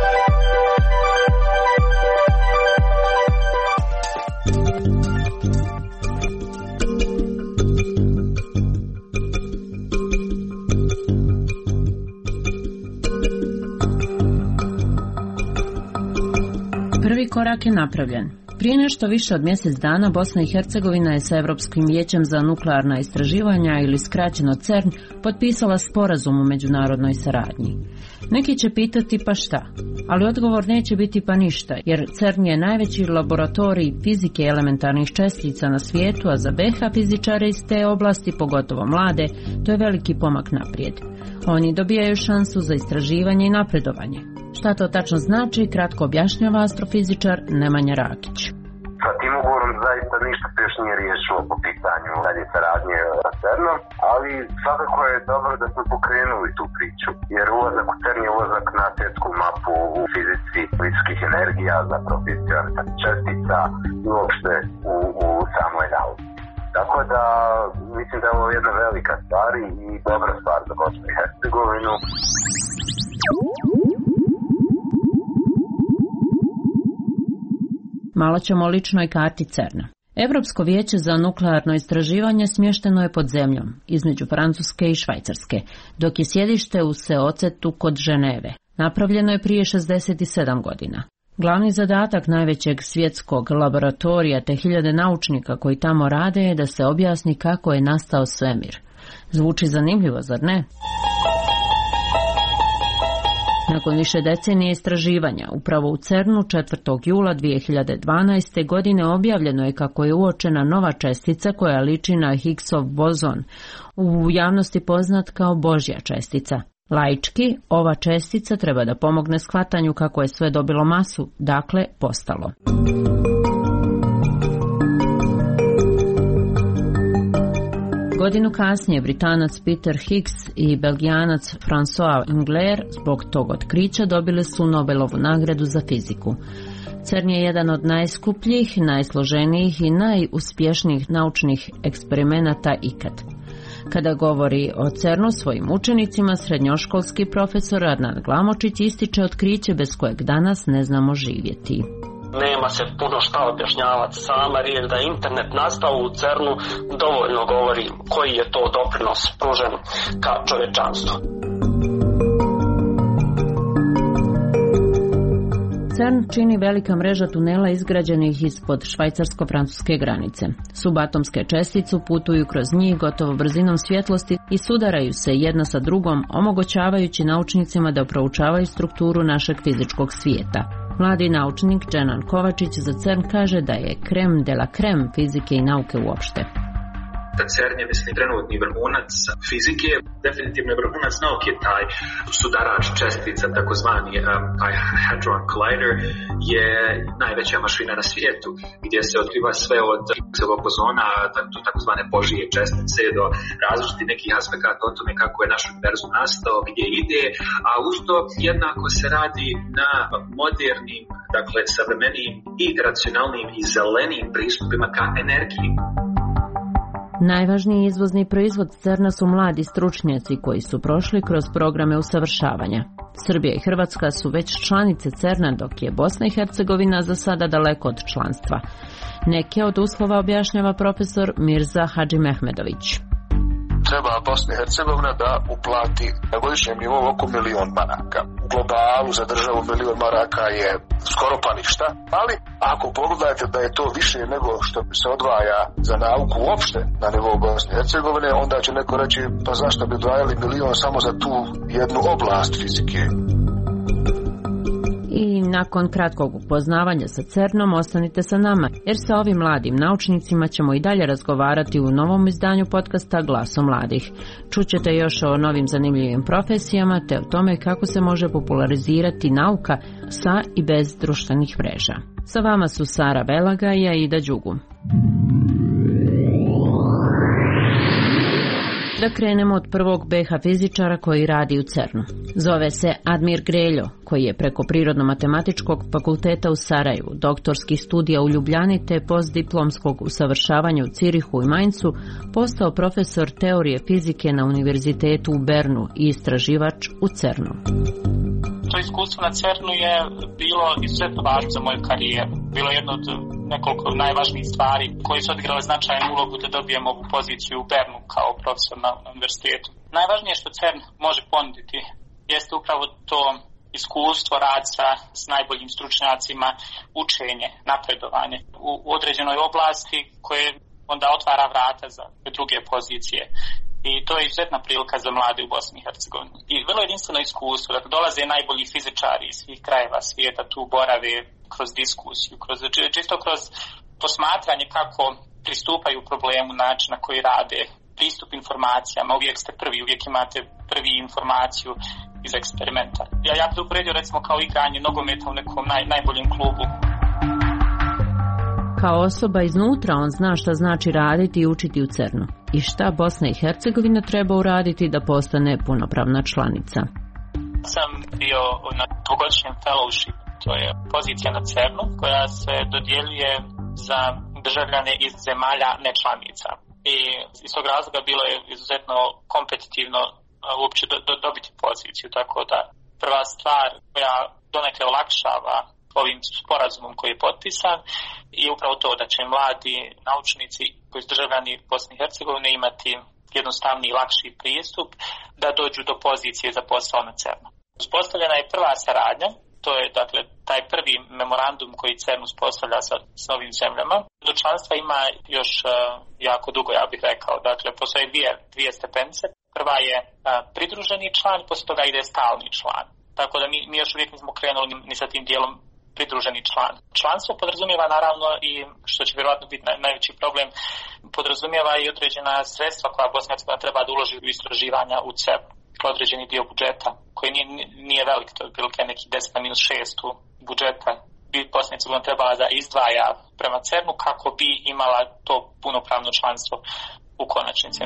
I: Prvi korak je napravljen. Prije nešto više od mjesec dana Bosna i Hercegovina je sa Europskim vijećem za nuklearna istraživanja ili skraćeno CERN potpisala sporazum o međunarodnoj saradnji. Neki će pitati pa šta, ali odgovor neće biti pa ništa, jer CERN je najveći laboratorij fizike elementarnih čestica na svijetu, a za B iH fizičare iz te oblasti, pogotovo mlade, to je veliki pomak naprijed. Oni dobijaju šansu za istraživanje i napredovanje. Šta to tačno znači, kratko objašnjava astrofizičar Nemanja Rakić.
J: Sa tim ugovorom zaista ništa se još nije riješilo po pitanju dalje saradnje sa CERN-om, ali svakako je dobro da smo pokrenuli tu priču, jer ulazak u CERN je ulazak na svjetsku mapu u fizici visokih energija, zapravo fizici čestica i uopšte u, u samoj nauci. Tako da mislim da je ovo jedna velika stvar i dobra stvar za Bosnu i Hercegovinu.
I: Malo ćemo o ličnoj karti CERN-a. Europsko vijeće za nuklearno istraživanje smješteno je pod zemljom, između Francuske i Švajcarske, dok je sjedište u Seocetu kod Ženeve. Napravljeno je prije šezdeset sedam godina. Glavni zadatak najvećeg svjetskog laboratorija te hiljade naučnika koji tamo rade je da se objasni kako je nastao svemir. Zvuči zanimljivo, zar ne? Nakon više decenije istraživanja, upravo u CERN-u četvrtog jula dvije hiljade dvanaeste. godine objavljeno je kako je uočena nova čestica koja liči na Higgsov bozon, u javnosti poznat kao Božja čestica. Laički, ova čestica treba da pomogne shvatanju kako je sve dobilo masu, dakle postalo. Godinu kasnije Britanac Peter Higgs i Belgijanac François Englert zbog tog otkrića dobili su Nobelovu nagradu za fiziku. CERN je jedan od najskupljih, najsloženijih i najuspješnijih naučnih eksperimenata ikad. Kada govori o CERN-u svojim učenicima, srednjoškolski profesor Adnan Glamočić ističe otkriće bez kojeg danas ne znamo živjeti.
K: Nema se puno šta objašnjavati, sama riječ da je internet nastao u CERN-u dovoljno govori koji je to doprinos pružen ka čovečanstvu.
I: CERN čini velika mreža tunela izgrađenih ispod švajcarsko-francuske granice. Subatomske čestice putuju kroz njih gotovo brzinom svjetlosti i sudaraju se jedna sa drugom, omogućavajući naučnicima da proučavaju strukturu našeg fizičkog svijeta. Mladi naučnik Dženan Kovačić za CERN kaže da je krem de la krem fizike i nauke uopšte.
L: Da CERN je, mislim, trenutni vrhunac fizike, definitivno je vrhunac nauke taj sudarač čestica, takozvani um, taj Hadron Collider, je najveća mašina na svijetu, gdje se otkriva sve od Higgsovog bozona, takozvane Božje čestice, do različitih nekih aspekata o tome kako je naš univerzum nastao, gdje ide, a usto jednako se radi na modernim, dakle, savremenim i racionalnim i zelenim pristupima ka energiji.
I: Najvažniji izvozni proizvod CERN-a su mladi stručnjaci koji su prošli kroz programe usavršavanja. Srbija i Hrvatska su već članice CERN-a, dok je Bosna i Hercegovina za sada daleko od članstva. Neke od uslova objašnjava profesor Mirza Hadžimehmedović.
M: Treba Bosna i Hercegovina da uplati na godišnjem nivou oko milion maraka. U globalu za državu milion maraka je skoro pa ništa, ali ako pogledate da je to više nego što se odvaja za nauku uopšte na nivou Bosne i Hercegovine, onda će neko reći pa zašto bi odvajali milion samo za tu jednu oblast fizike.
I: I nakon kratkog upoznavanja sa CERN-om ostanite sa nama, jer sa ovim mladim naučnicima ćemo i dalje razgovarati u novom izdanju podcasta Glasom mladih. Čućete još o novim zanimljivim profesijama te o tome kako se može popularizirati nauka sa i bez društvenih mreža. Sa vama su Sara Belaga i Aida Đugu. Da krenemo od prvog be ha fizičara koji radi u cernu. Zove se Admir Greljo, koji je preko Prirodno-matematičkog fakulteta u Sarajevu, doktorskih studija u Ljubljani te postdiplomskog usavršavanja u Cirihu i Mainzu postao profesor teorije fizike na univerzitetu u Bernu i istraživač u cernu.
N: To iskustvo na cernu je bilo izuzetno važno za moju karijeru. Bilo je jedno od nekoliko najvažnijih stvari koje su odigrale značajnu ulogu da dobijem ovu poziciju u Bernu kao profesor na univerzitetu. Najvažnije što CERN može ponuditi jeste upravo to iskustvo, rad sa, s najboljim stručnjacima, učenje, napredovanje u, u određenoj oblasti koje onda otvara vrata za druge pozicije. I to je izuzetna prilika za mlade u Bosni i Hercegovini. I vrlo jedinstveno iskustvo, dakle dolaze najbolji fizičari iz svih krajeva svijeta, tu borave kroz diskusiju, kroz, čisto kroz posmatranje kako pristupaju problemu, načina koji rade, pristup informacijama, uvijek ste prvi, uvijek imate prvi informaciju iz eksperimenta. Ja, ja bih uporedio recimo kao igranje nogometa u nekom naj, najboljem klubu.
I: Kao osoba iznutra on zna šta znači raditi i učiti u cernu i šta Bosna i Hercegovina treba uraditi da postane punopravna članica.
N: Sam bio na dvogodišnjem fellowship, to je pozicija na cernu koja se dodjeljuje za državljane iz zemalja nečlanica. I iz tog razloga bilo je izuzetno kompetitivno uopće do, do, dobiti poziciju, tako da prva stvar koja donekle olakšava ovim sporazumom koji je potpisan i upravo to da će mladi naučnici koji su državljani Bosne i Hercegovine imati jednostavniji i lakši pristup da dođu do pozicije za posao na cernu. Uspostavljena je prva saradnja, to je dakle taj prvi memorandum koji CERN uspostavlja sa, s novim zemljama. Do članstva ima još uh, jako dugo, ja bih rekao. Dakle, postoje dvije, dvije stepenice. Prva je uh, pridruženi član, poslije toga ide stalni član. Tako da mi, mi još uvijek nismo krenuli ni, ni sa tim dijelom pridruženi član. Članstvo podrazumijeva naravno i, što će vjerojatno biti naj, najveći problem, podrazumijeva i određena sredstva koja Bosna i Hercegovina treba da uloži u istraživanja u CERN, određeni dio budžeta, koji nije, nije velik, to je prilike neki deset na minus šest budžeta, bi Bosna i Hercegovina trebala da izdvaja prema CERN-u kako bi imala to punopravno članstvo u konačnici.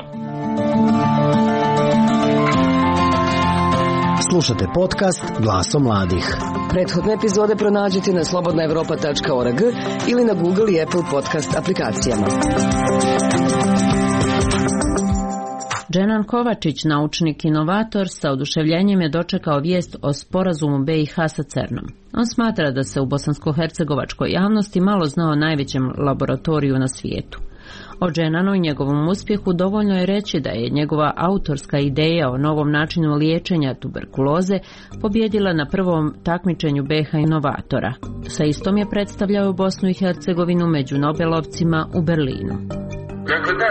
C: Slušate podcast Glasom mladih. Prethodne epizode pronađite na slobodna evropa tačka org ili na Google i Apple podcast aplikacijama.
I: Dženan Kovačić, naučnik inovator, sa oduševljenjem je dočekao vijest o sporazumu be i ha sa cernom. On smatra da se u bosansko-hercegovačkoj javnosti malo zna o najvećem laboratoriju na svijetu. O Dženanu i njegovom uspjehu dovoljno je reći da je njegova autorska ideja o novom načinu liječenja tuberkuloze pobjedila na prvom takmičenju be ha inovatora. Sa istom je predstavljao Bosnu i Hercegovinu među Nobelovcima u Berlinu.
L: Dakle, da,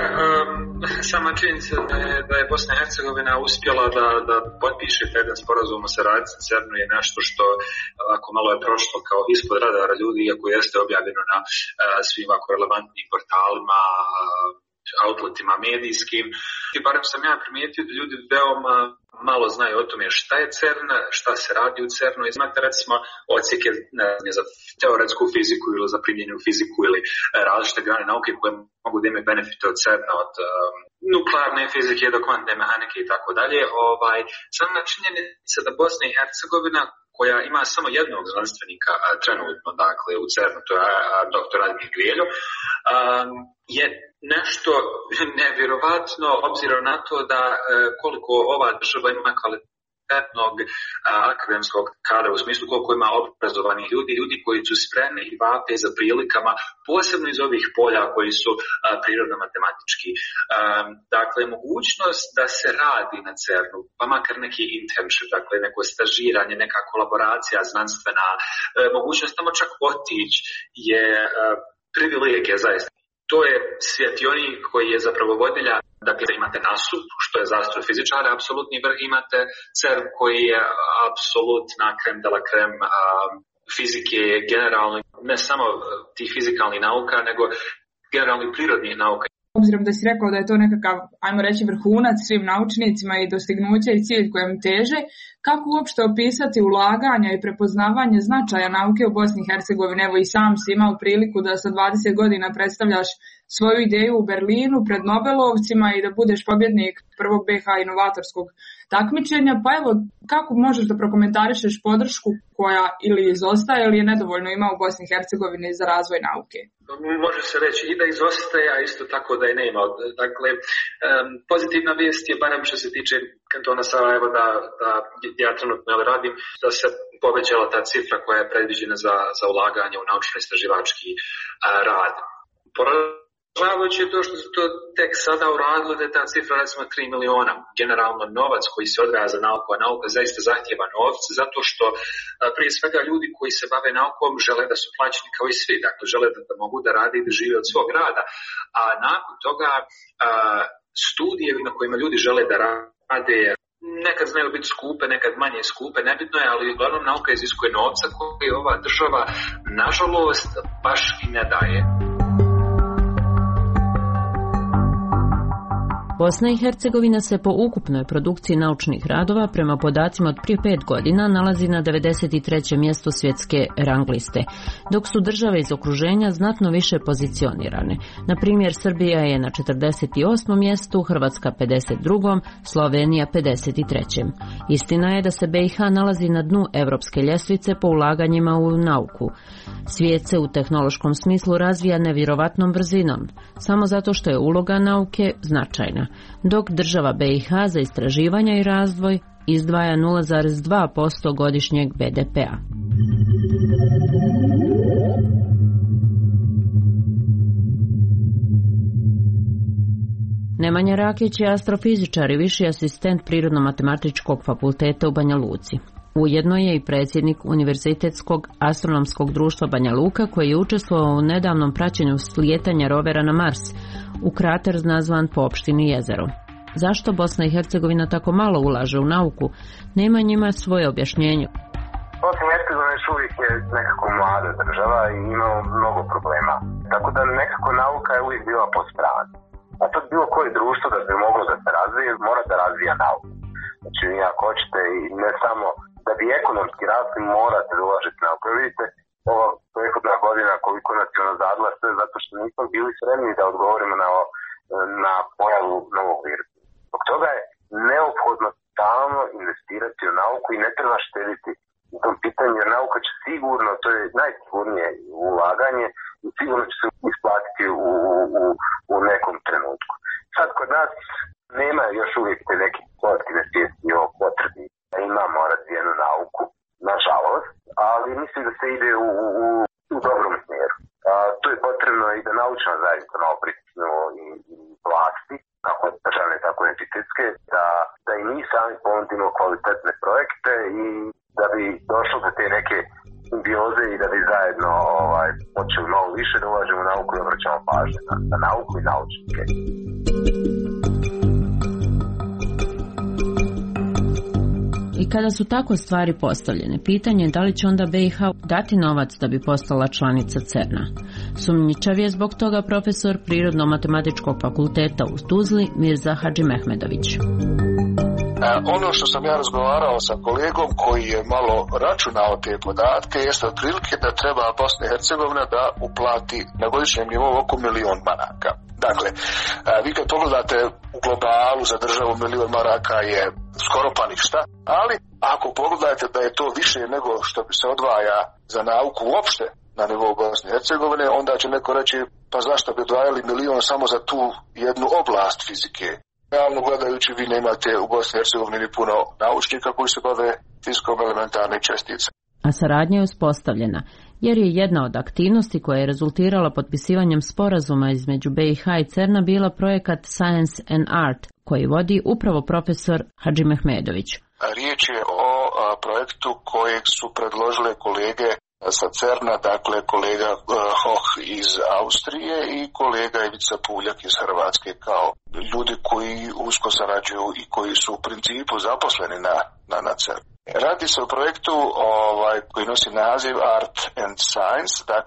L: sama činjenica da je, da je Bosna i Hercegovina uspjela da, da potpiše jedan sporazum o saradnji sa CERN-u je nešto što ako malo je prošlo kao ispod radara ljudi, iako jeste objavljeno na uh, svim ovako relevantnim portalima, uh, outletima medijskim. I barem sam ja primijetio da ljudi veoma malo znaju o tome šta je CERN, šta se radi u CERN-u. Imate recimo odsjeke ne, za teoretsku fiziku ili za primjenjenu fiziku ili različite grane nauke koje mogu da imaju benefite od CERN-a, od um, nuklearne fizike do kvantne mehanike i tako dalje. Ovaj, sama činjenica da Bosna i Hercegovina koja ima samo jednog znanstvenika a, trenutno, dakle, u CERN-u, to je a, a, doktor Admir Greljo, um, je nešto nevjerovatno obzirom na to da e, koliko ova država ima kvalitetnog a, akademskog kadra, u smislu koliko ima obrazovanih ljudi, ljudi koji su spremni i vape za prilikama, posebno iz ovih polja koji su prirodno-matematički. Um, dakle, mogućnost da se radi na CERN-u, pa makar neki internship, dakle neko stažiranje, neka kolaboracija znanstvena, e, mogućnost tamo čak otići je e, privilegija zaista. To je svjetionik koji je zapravo vodilja, dakle imate nasu, što je za astrofizičare apsolutni vrh, imate CERN koji je apsolutna krem de la krem a, fizike, generalno, ne samo tih fizikalnih nauka, nego generalno prirodnih nauka.
O: obzirom da si rekao da je to nekakav, ajmo reći, vrhunac svim naučnicima i dostignuće i cilj kojem teže, kako uopšte opisati ulaganja i prepoznavanje značaja nauke u Bosni i Hercegovini? Evo i sam si imao priliku da sa dvadeset godina predstavljaš svoju ideju u Berlinu pred Nobelovcima i da budeš pobjednik prvog be ha inovatorskog takmičenja, pa evo, kako možeš da prokomentarišeš podršku koja ili izostaje ili je nedovoljno ima u Bosni i Hercegovini za razvoj nauke?
L: Može se reći i da izostaje, a isto tako da je nema. Dakle, pozitivna vijest je, barem što se tiče kantona Sarajevo, da, da ja trenutno radim, da se povećala ta cifra koja je predviđena za, za ulaganje u naučno-istraživački rad. Poražavajuće je to što se to tek sada uradilo, da je ta cifra recimo tri miliona. Generalno novac koji se odvaja za nauku, a nauka zaista zahtjeva novce, zato što prije svega ljudi koji se bave naukom žele da su plaćeni kao i svi, dakle žele da, da mogu da rade i da žive od svog rada. A nakon toga studije na kojima ljudi žele da rade nekad znaju biti skupe, nekad manje skupe, nebitno je, ali uglavnom nauka iziskuje novca koji ova država nažalost baš i ne daje.
I: Bosna i Hercegovina se po ukupnoj produkciji naučnih radova prema podacima od prije pet godina nalazi na devedeset trećem mjestu svjetske rang liste, dok su države iz okruženja znatno više pozicionirane. Na primjer, Srbija je na četrdeset osmom mjestu, Hrvatska pedeset drugom, Slovenija pedeset trećem Istina je da se be i ha nalazi na dnu evropske ljestvice po ulaganjima u nauku. Svijet se u tehnološkom smislu razvija nevjerovatnom brzinom, samo zato što je uloga nauke značajna, dok država be i ha za istraživanja i razvoj izdvaja nula zarez dva posto godišnjeg be de pea. Nemanja Rakić je astrofizičar i viši asistent Prirodno-matematičkog fakulteta u Banja Luci. Ujedno je i predsjednik Univerzitetskog astronomskog društva Banja Luka, koji je učestvovao u nedavnom praćenju slijetanja rovera na Mars, u krater nazvan po opštini Jezero. Zašto Bosna i Hercegovina tako malo ulaže u nauku? Nema njima svoje objašnjenje.
J: Bosna i Hercegovina još uvijek je nekako mlada država i imamo mnogo problema. Tako da nekako nauka je uvijek bila po strani. A to bilo koje društvo da bi moglo da se razvije, mora da razvija nauku. Znači, ako hoćete i ne samo da bi ekonomski rasli, morate da ulažete nauku. Vidite, ova prethodna godina koliko nas je nazadila sve zato što nismo bili spremni da odgovorimo na, na pojavu novog virusa. Zbog toga je neophodno stalno investirati u nauku i ne treba štediti u tom pitanju, jer nauka će sigurno, to je najsigurnije ulaganje i sigurno će se isplatiti u, u, u nekom trenutku. Sad kod nas nema još uvijek te neke kolektivne svijesti o potrebi da imamo razvijenu nauku, nažalost, ali mislim da se ide u, u, u dobrom smjeru. A, tu je potrebno i da naučna zajednica malo pritisnu i, i vlasti, kako državne, tako i entitetske, da, da i mi sami ponudimo kvalitetne projekte i da bi došlo do te neke simbioze i da bi zajedno ovaj, počeli malo više da ulažemo u nauku i obraćamo pažnje na, na nauku i naučnike.
I: I kada su tako stvari postavljene, pitanje je da li će onda be i ha dati novac da bi postala članica cerna. Sumnjičav je zbog toga profesor Prirodno-matematičkog fakulteta u Tuzli Mirza Hadžimehmedović.
M: Ono što sam ja razgovarao sa kolegom koji je malo računao te podatke jeste otprilike da treba Bosna i Hercegovina da uplati na godišnjem nivou oko milion maraka. Dakle, vi kad pogledate u globalu za državu milion maraka je skoro pa ništa, ali ako pogledate da je to više nego što bi se odvaja za nauku uopšte na nivou Bosne i Hercegovine, onda će neko reći pa zašto bi odvajali milion samo za tu jednu oblast fizike. Realno gledajući, vi nemate u Bosni i Hercegovini ni puno naučnika koji se bave fizikom elementarnih čestica.
I: A saradnja je uspostavljena, jer je jedna od aktivnosti koja je rezultirala potpisivanjem sporazuma između be i ha i cerna bila projekat Science and Art, koji vodi upravo profesor Hadžimehmedović.
M: Riječ je o a, projektu kojeg su predložile kolege sa cerna, dakle kolega uh, Hoh iz Austrije i kolega Ivica Puljak iz Hrvatske, kao ljudi koji usko sarađuju i koji su u principu zaposleni na, na, na cernu. Radi se o projektu ovaj, koji nosi naziv Art and Science, dakle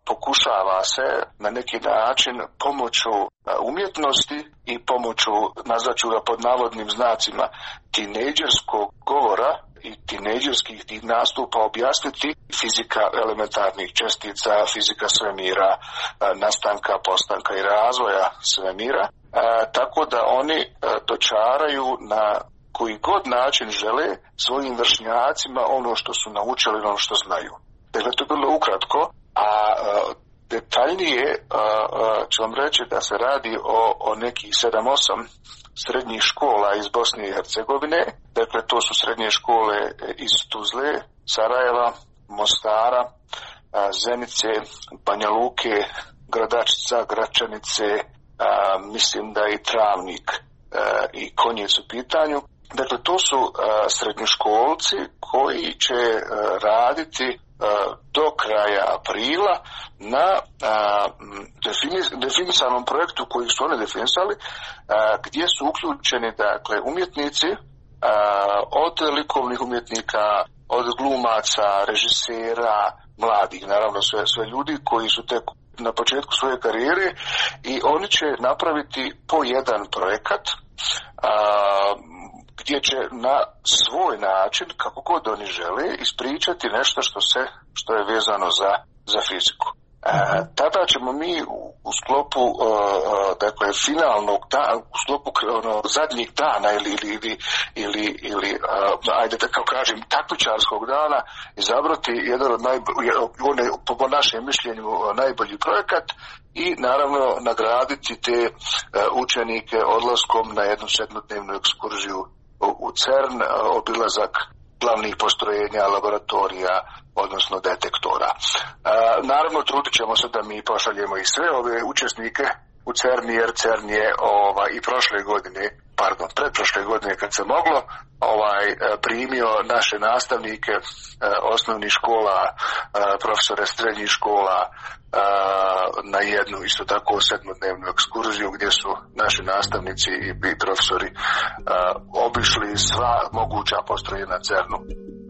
M: pokušava se na neki način pomoću umjetnosti i pomoću, nazvaću ga pod navodnim znacima, tinejdžerskog govora i tinejdžerskih tih nastupa objasniti fizika elementarnih čestica, fizika svemira, nastanka, postanka i razvoja svemira, tako da oni dočaraju na koji god način žele svojim vršnjacima ono što su naučili, ono što znaju. Dakle, to je bilo ukratko, a detaljnije ću vam reći da se radi o, o nekih sedam osam srednjih škola iz Bosne i Hercegovine. Dakle, to su srednje škole iz Tuzle, Sarajeva, Mostara, Zenice, Banja Luke, Gradačca, Gračanice, mislim da i Travnik i Konjic u pitanju. Dakle, to su srednjoškolci koji će raditi do kraja aprila na definisanom projektu koji su oni definisali, gdje su uključeni, dakle, umjetnici od likovnih umjetnika, od glumaca, režisera, mladih, naravno sve, sve ljudi koji su tek na početku svoje karijere, i oni će napraviti po jedan projekat gdje će na svoj način, kako god oni žele, ispričati nešto što se što je vezano za, za fiziku. E, tada ćemo mi u, u sklopu uh, dakle finalnog dana, u sklopu ono, zadnjih dana ili ili ili ili uh, ajde da kao kažem takmičarskog dana izabrati jedan od najbolji, po, po našem mišljenju najbolji projekat i naravno nagraditi te uh, učenike odlaskom na jednu sedmodnevnu ekskurziju u, u CERN, uh, obilazak glavnih postrojenja, laboratorija, odnosno detektora. E, naravno, trudit ćemo se da mi pošaljemo i sve ove učesnike u CERN, jer CERN je ovaj, i prošle godine, pardon, pretprošle godine kad se moglo, ovaj, primio naše nastavnike e, osnovnih škola, e, profesore srednjih škola e, na jednu isto tako sedmodnevnu ekskurziju gdje su naši nastavnici i, i profesori e, obišli sva moguća postrojenja na CERN-u.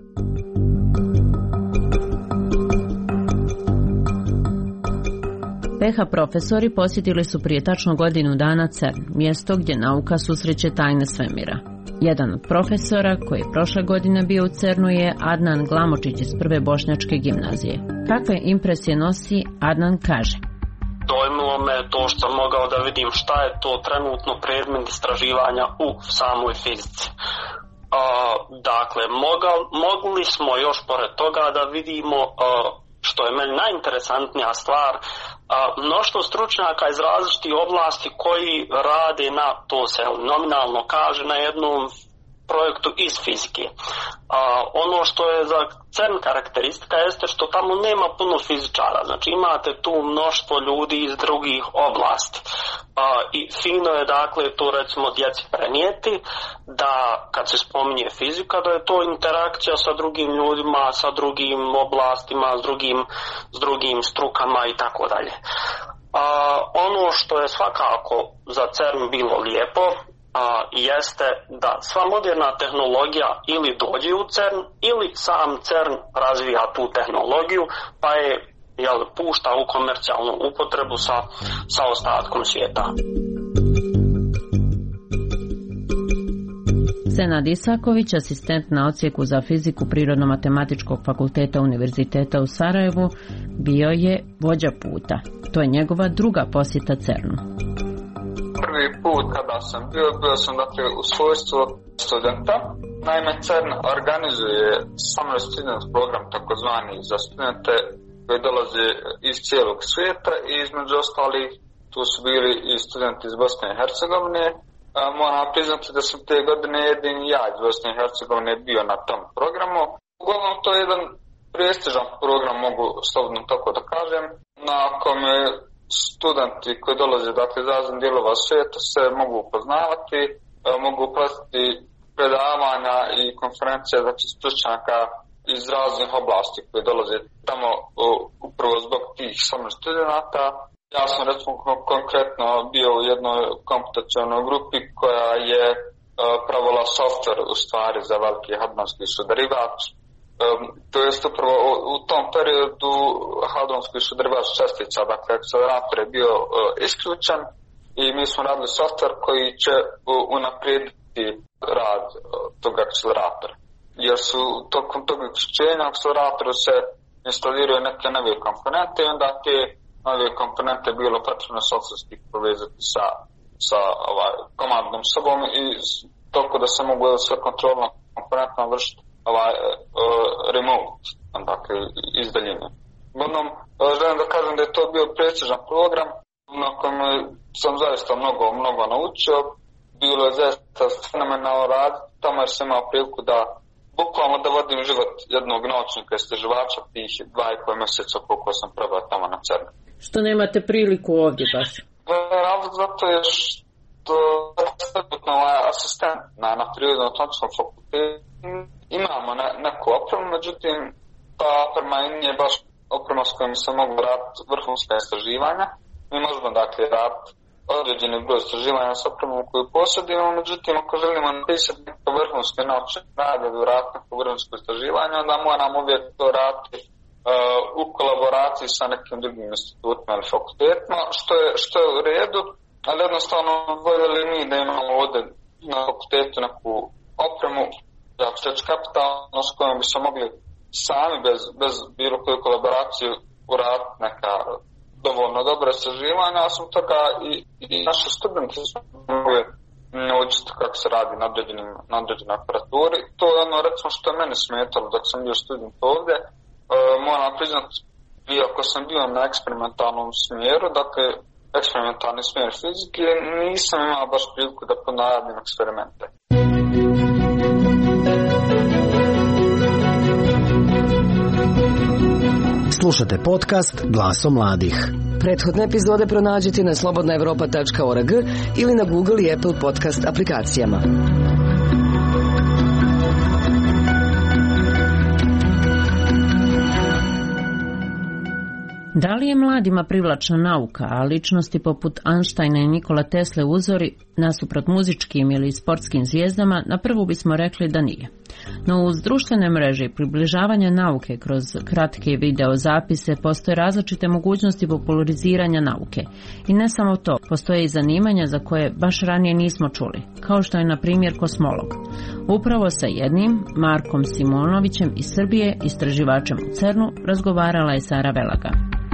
I: P H profesori posjetili su prije tačno godinu dana CERN, mjesto gdje nauka susreće tajne svemira. Jedan od profesora koji je prošle godine bio u CERN-u je Adnan Glamočić iz prve bošnjačke gimnazije. Kakve impresije nosi, Adnan kaže.
K: Dojmilo me to što sam mogao da vidim šta je to trenutno predmet istraživanja u samoj fizici. A, dakle, moga, mogli smo još pored toga da vidimo, a, što je meni najinteresantnija stvar, a, mnoštvo stručnjaka iz različitih oblasti koji rade na, to se nominalno kaže, na jednom projektu iz fizike. A, ono što je za CERN karakteristika jeste što tamo nema puno fizičara, znači imate tu mnoštvo ljudi iz drugih oblasti. A, I fino je dakle to recimo djeci prenijeti da kad se spominje fizika da je to interakcija sa drugim ljudima, sa drugim oblastima, s drugim, s drugim strukama i tako dalje. Ono što je svakako za CERN bilo lijepo a, jeste da sva moderna tehnologija ili dođe u CERN ili sam CERN razvija tu tehnologiju pa je jel, pušta u komercijalnu upotrebu sa, sa ostatkom svijeta.
I: Senad Isaković, asistent na odsjeku za fiziku Prirodno-matematičkog fakulteta Univerziteta u Sarajevu, bio je vođa puta. To je njegova druga posjeta CERN-u.
P: Prvi put kada sam bio, bio sam dakle u svojstvu studenta. Naime, CERN organizuje Summer Student program, takozvani za studente koji dolaze iz cijelog svijeta i između ostalih tu su bili i studenti iz Bosne i Hercegovine. Moram priznati da sam te godine jedini ja iz Bosne i Hercegovine bio na tom programu. Uglavnom to je jedan prestižan program, mogu slobodno tako da kažem, na kome studenti koji dolaze dakle, iz raznih dijelova svijeta se mogu upoznavati, mogu pratiti predavanja i konferencije znači stručnjaka iz raznih oblasti koji dolaze tamo upravo zbog tih samih studenata. Ja sam recimo konkretno bio u jednoj komputacionoj grupi koja je pravila software u stvari za veliki hadronski sudarivač to jest upravo u tom periodu hadronski sudarivač čestica, dakle akcelerator je bio isključen i mi smo radili softver koji će unaprijediti rad tog akceleratora. Jer su tokom tog isključenja akceleratoru se instaliraju neke nove komponente i onda te nove komponente bilo potrebno softverski povezati sa, sa ovaj, komandnom sobom i toliko da se mogu sve kontrolno komponentno vršiti ovaj, uh, remote, dakle iz daljine. Uglavnom, želim da kažem da je to bio precižan program na kojem sam zaista mnogo, mnogo naučio. Bilo je zaista fenomenalno rad, tamo sam imao priliku da bukvalno da vodim život jednog naučnika istraživača tih dva i pol mjeseca koliko sam probao tamo na CERN-u.
I: Što nemate priliku ovdje baš?
P: Razlog zato je što je ovaj asistent na, na Prirodno-atlantskog fakultetu. Imamo ne, neku opremu, međutim ta oprema nije baš oprema s kojom se mogu raditi vrhunska istraživanja. Mi možemo dakle raditi određeni broj istraživanja s opremom koju posjedimo, međutim ako želimo napisati neko vrhunske naučne rade ili raditi neko vrhunsko istraživanje, onda moramo uvijek to raditi uh, u kolaboraciji sa nekim drugim institutima ili fakultetima, što je, što je u redu, ali jednostavno voljeli mi da imamo ovdje na fakultetu neku opremu, ja ću reći kapitalno, s kojom bi se mogli sami bez, bez bilo koju kolaboraciju uraditi neka dovoljno dobra istraživanja, a sam toga i, i naši studenti su mogli naučiti kako se radi na određenim, na određenoj aparaturi. To je ono recimo što je meni smetalo dok sam bio student ovdje. E, moram priznati, iako sam bio na eksperimentalnom smjeru, dakle eksperimentalni smjer fizike, nisam imao baš priliku da ponavljam eksperimente.
A: Slušate podcast Glasom mladih.
C: Prethodne epizode pronađite na slobodna evropa tačka org ili na Google i Apple podcast aplikacijama.
I: Da li je mladima privlačna nauka, a ličnosti poput Einsteina i Nikola Tesle uzori, nasuprot muzičkim ili sportskim zvijezdama, na prvu bismo rekli da nije. No uz društvene mreže i približavanje nauke kroz kratke video zapise postoje različite mogućnosti populariziranja nauke. I ne samo to, postoje i zanimanja za koje baš ranije nismo čuli, kao što je na primjer kosmolog. Upravo sa jednim, Markom Simonovićem iz Srbije, istraživačem u CERN-u, razgovarala je Sara Velaga.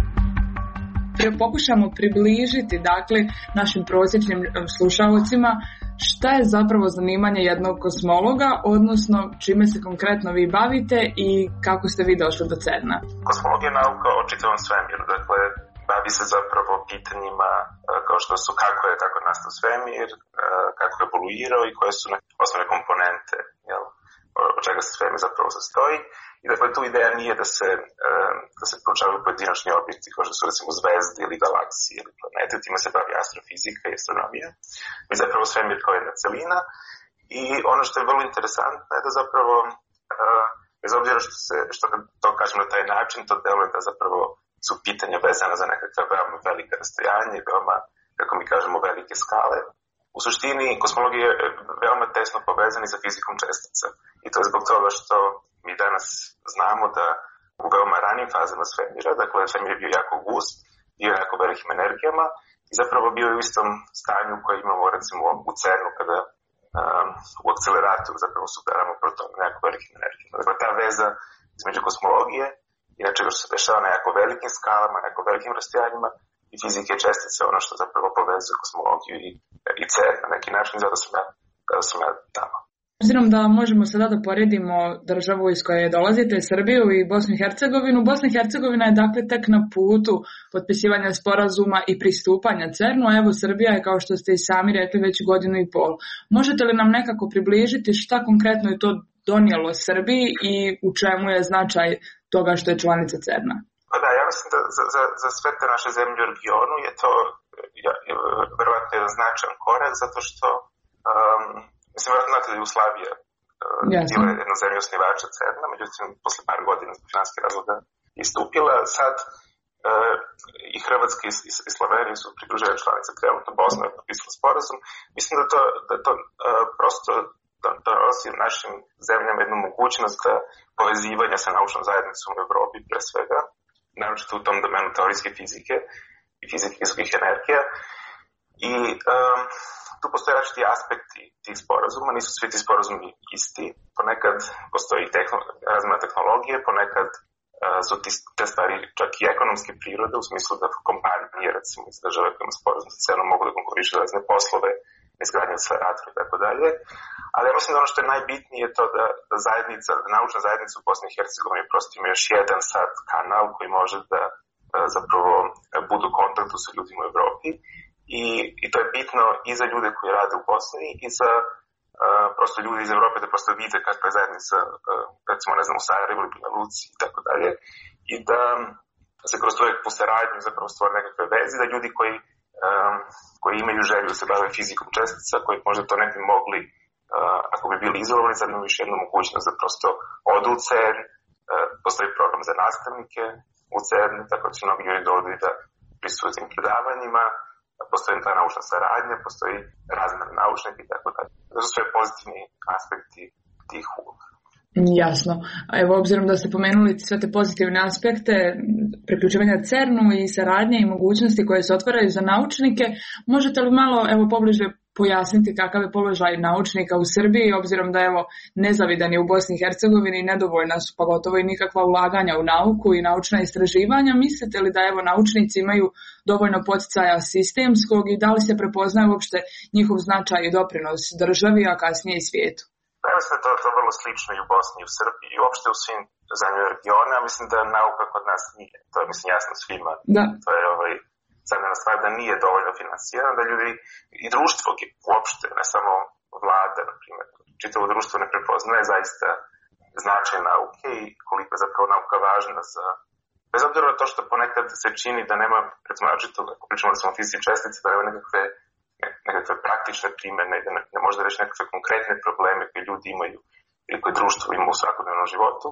O: Pokušamo približiti dakle našim prosječnim slušalcima šta je zapravo zanimanje jednog kosmologa, odnosno čime se konkretno vi bavite i kako ste vi došli do CERN-a.
Q: Kosmologija je nauka o čitavom svemiru, dakle bavi se zapravo pitanjima kao što su kako je tako nastao svemir, kako je evoluirao i koje su osnovne komponente, jel, od čega se svemir zapravo sastoji. I dakle, tu ideja nije da se, da se proučavaju pojedinačni objekti kao što su recimo zvezde ili galaksije ili planete, time se bavi astrofizika i astronomija. Mi zapravo svemir kao jedna celina i ono što je vrlo interesantno je da zapravo, bez obzira što, se, što to kažem na taj način, to deluje da zapravo su pitanja vezana za nekakve veoma velike rastojanje, veoma, kako mi kažemo, velike skale. U suštini, kosmologija je veoma tesno povezana sa fizikom čestica. I to je zbog toga što mi danas znamo da u veoma ranim fazama svemira, dakle svemir je bio jako gust, bio jako velikim energijama i zapravo bio je u istom stanju koje imamo recimo u CERN-u kada um, u akceleratoru zapravo sudaramo proton na jako velikim energijama. Dakle, ta veza između kosmologije i nečega što se dešava na jako velikim skalama, na jako velikim rastojanjima i fizike čestice, ono što zapravo povezuje kosmologiju i, i CERN na neki način, zato sam ja, zato sam ja tamo.
O: Obzirom da možemo sada da poredimo državu iz koje dolazite, Srbiju i Bosnu i Hercegovinu, Bosna i Hercegovina je dakle tek na putu potpisivanja sporazuma i pristupanja CERN-u, a evo Srbija je, kao što ste i sami rekli, već godinu i pol. Možete li nam nekako približiti šta konkretno je to donijelo Srbiji i u čemu je značaj toga što je članica CERN-a?
Q: Pa da, ja mislim da za, za, za sve te naše zemlje u regionu je to ja, verovatno jedan značajan korak, zato što um, mislim, vjerojatno znate da je Jugoslavija uh, bila jedna zemlja osnivača CERN-a, međutim, posle par godina zbog finanskih razloga istupila. Sad uh, i Hrvatska i, i, i Slovenija su pridružene članice, trenutno Bosna je potpisala sporazum. Mislim da to, da to uh, prosto donosi u našim zemljama jednu mogućnost povezivanja sa naučnom zajednicom u Evropi pre svega, naročito u tom domenu teorijske fizike i fizike visokih energija. I um, tu postoje različiti aspekti tih sporazuma, nisu svi ti sporazumi isti, ponekad postoji tehno- razmena tehnologije, ponekad uh, su ti, te stvari čak i ekonomske prirode, u smislu da kompanije, recimo iz države kojima sporazum sa cenom mogu da konkurišu razne poslove, izgradnje akceleratora i tako dalje. Ali ja mislim da ono što je najbitnije je to da, da zajednica, da naučna zajednica u Bosni i Hercegovini prosto ima još jedan sad kanal koji može da, da zapravo budu u kontaktu sa ljudima u Evropi. I, I to je bitno i za ljude koji rade u Bosni i za uh, prosto ljudi iz Evrope da prosto vide kakva je zajednica, uh, recimo ne znam, u Sarajevu ili Banja Luci i tako dalje. I da se kroz tu saradnju zapravo stvore nekakve veze, da ljudi koji Um, koji imaju želju da se bave fizikom čestica, koji možda to ne bi mogli uh, ako bi bili izolovani, sad imaju još jednu mogućnost da prosto odu u CERN, uh, postoji program za nastavnike u CERN, tako da će mnogi ljudi dođu da prisutuju tim predavanjima, postoji ta naučna saradnja, postoji razmena naučnika i tako dalje. To su sve pozitivni aspekti tih uloga.
O: Jasno. Evo, obzirom da ste pomenuli sve te pozitivne aspekte priključivanja CERN-u i saradnje i mogućnosti koje se otvaraju za naučnike, možete li malo evo pobliže pojasniti kakav je položaj naučnika u Srbiji, obzirom da evo nezavidan je u Bosni i Hercegovini, nedovoljna su pa gotovo i nikakva ulaganja u nauku i naučna istraživanja. Mislite li da evo naučnici imaju dovoljno poticaja sistemskog i da li se prepoznaje uopšte njihov značaj i doprinos državi, a kasnije i svijetu?
Q: Ja mislim da to, to je vrlo slično i u Bosni i u Srbiji i uopšte u svim zemljama regiona. Mislim da nauka kod nas nije. To je mislim jasno svima.
O: Da.
Q: To je ovaj, zadnja stvar da nije dovoljno finansirano, da ljudi i društvo uopšte, ne samo vlada, na primjer, čitavo društvo ne prepoznaje zaista značaj nauke i koliko je zapravo nauka važna za... Bez obzira na to što ponekad se čini da nema, recimo, naočito, ako pričamo da smo o fizici čestice, da nema nekakve nekakve praktične primjene, da ne, ne može da reći nekakve konkretne probleme koje ljudi imaju ili koje društvo ima u svakodnevnom životu.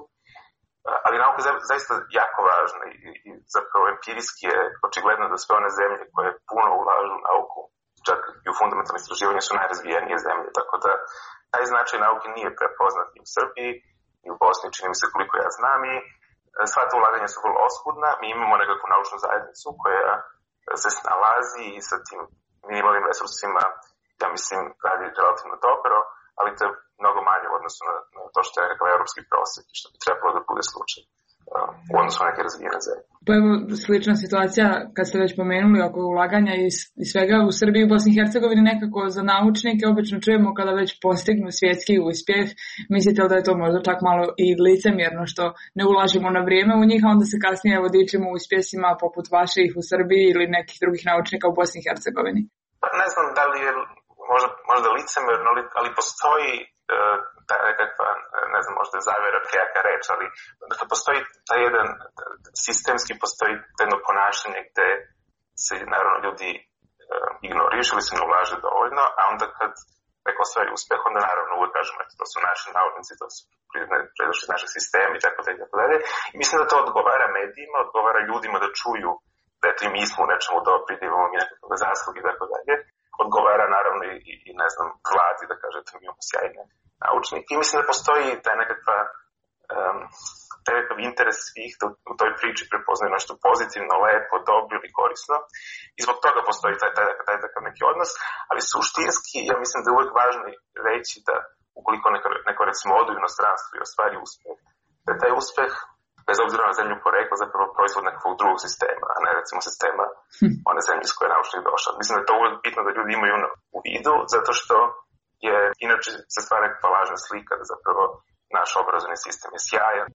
Q: Ali nauka je zaista jako važna i, i zapravo empirijski je očigledno da sve one zemlje koje puno ulažu u nauku, čak i u fundamentalnom istraživanju, su najrazvijenije zemlje, tako da taj značaj nauke nije prepoznat i u Srbiji i u Bosni, čini mi se koliko ja znam, i sva ta ulaganja su vrlo oskudna. Mi imamo nekakvu naučnu zajednicu koja se snalazi i sa tim minimalnim resursima, ja mislim, radi relativno dobro, ali to je mnogo manje u odnosu na, na to što je nekakav evropski prosjek i što bi trebalo da bude slučaj uh, u odnosu na neke razvijene zemlje.
O: Pa evo, slična situacija, kad ste već pomenuli oko ulaganja i, i svega u Srbiji i Bosni i Hercegovini, nekako za naučnike obično čujemo kada već postignu svjetski uspjeh. Mislite li da je to možda čak malo i licemjerno što ne ulažemo na vrijeme u njih, a onda se kasnije evo dičimo uspjesima poput vaših u Srbiji ili nekih drugih naučnika u Bosni i Hercegovini?
Q: Pa ne znam da li je možda, možda licemjerno, ali, ali postoji uh, ta nekakva, ne znam, možda je zavjera prijaka reč, ali dakle, postoji taj jedan sistemski, postoji jedno ponašanje gde se naravno ljudi uh, ignorišu ili se ne ulaže dovoljno, a onda kad neko ostvari uspeh, onda naravno uvijek kažemo, eto, to su naši naučnici, to su predošli iz našeg sistema i tako dalje, tako dalje. I mislim da to odgovara medijima, odgovara ljudima da čuju da eto i mi smo u nečemu dobri, da imamo mi nekakve zasluge i tako dalje. Odgovara naravno i, i, i ne znam, vladi da kaže da mi imamo sjajne naučnike. I mislim da postoji taj nekakva um, taj nekakav interes svih da u toj priči prepoznaju nešto pozitivno, lepo, dobro ili korisno. I zbog toga postoji taj, taj, taj, taj takav neki odnos, ali suštinski ja mislim da je uvijek važno reći da ukoliko neko, neko recimo ode u inostranstvo i ostvari uspeh, da je taj uspeh bez obzira na zemlju porekla zapravo proizvod nekakvog drugog sistema, a ne recimo sistema one zemlje s koje je naučnik došao. Mislim da je to uvijek bitno da ljudi imaju u vidu, zato što je inače se stvara nekakva lažna slika da zapravo naš obrazovni sistem je sjajan.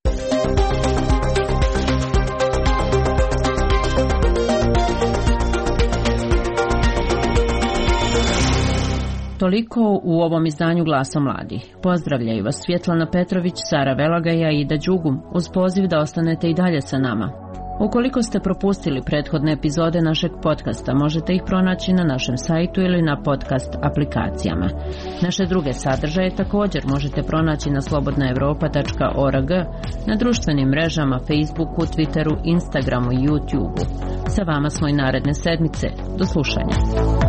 I: Toliko u ovom izdanju Glasa mladih. Pozdravljaju vas Svjetlana Petrović, Sara Velagaja i Ida Đugum, uz poziv da ostanete i dalje sa nama. Ukoliko ste propustili prethodne epizode našeg podcasta, možete ih pronaći na našem sajtu ili na podcast aplikacijama. Naše druge sadržaje također možete pronaći na slobodna evropa tačka org, na društvenim mrežama Facebooku, Twitteru, Instagramu i YouTubeu. Sa vama smo i naredne sedmice. Do slušanja.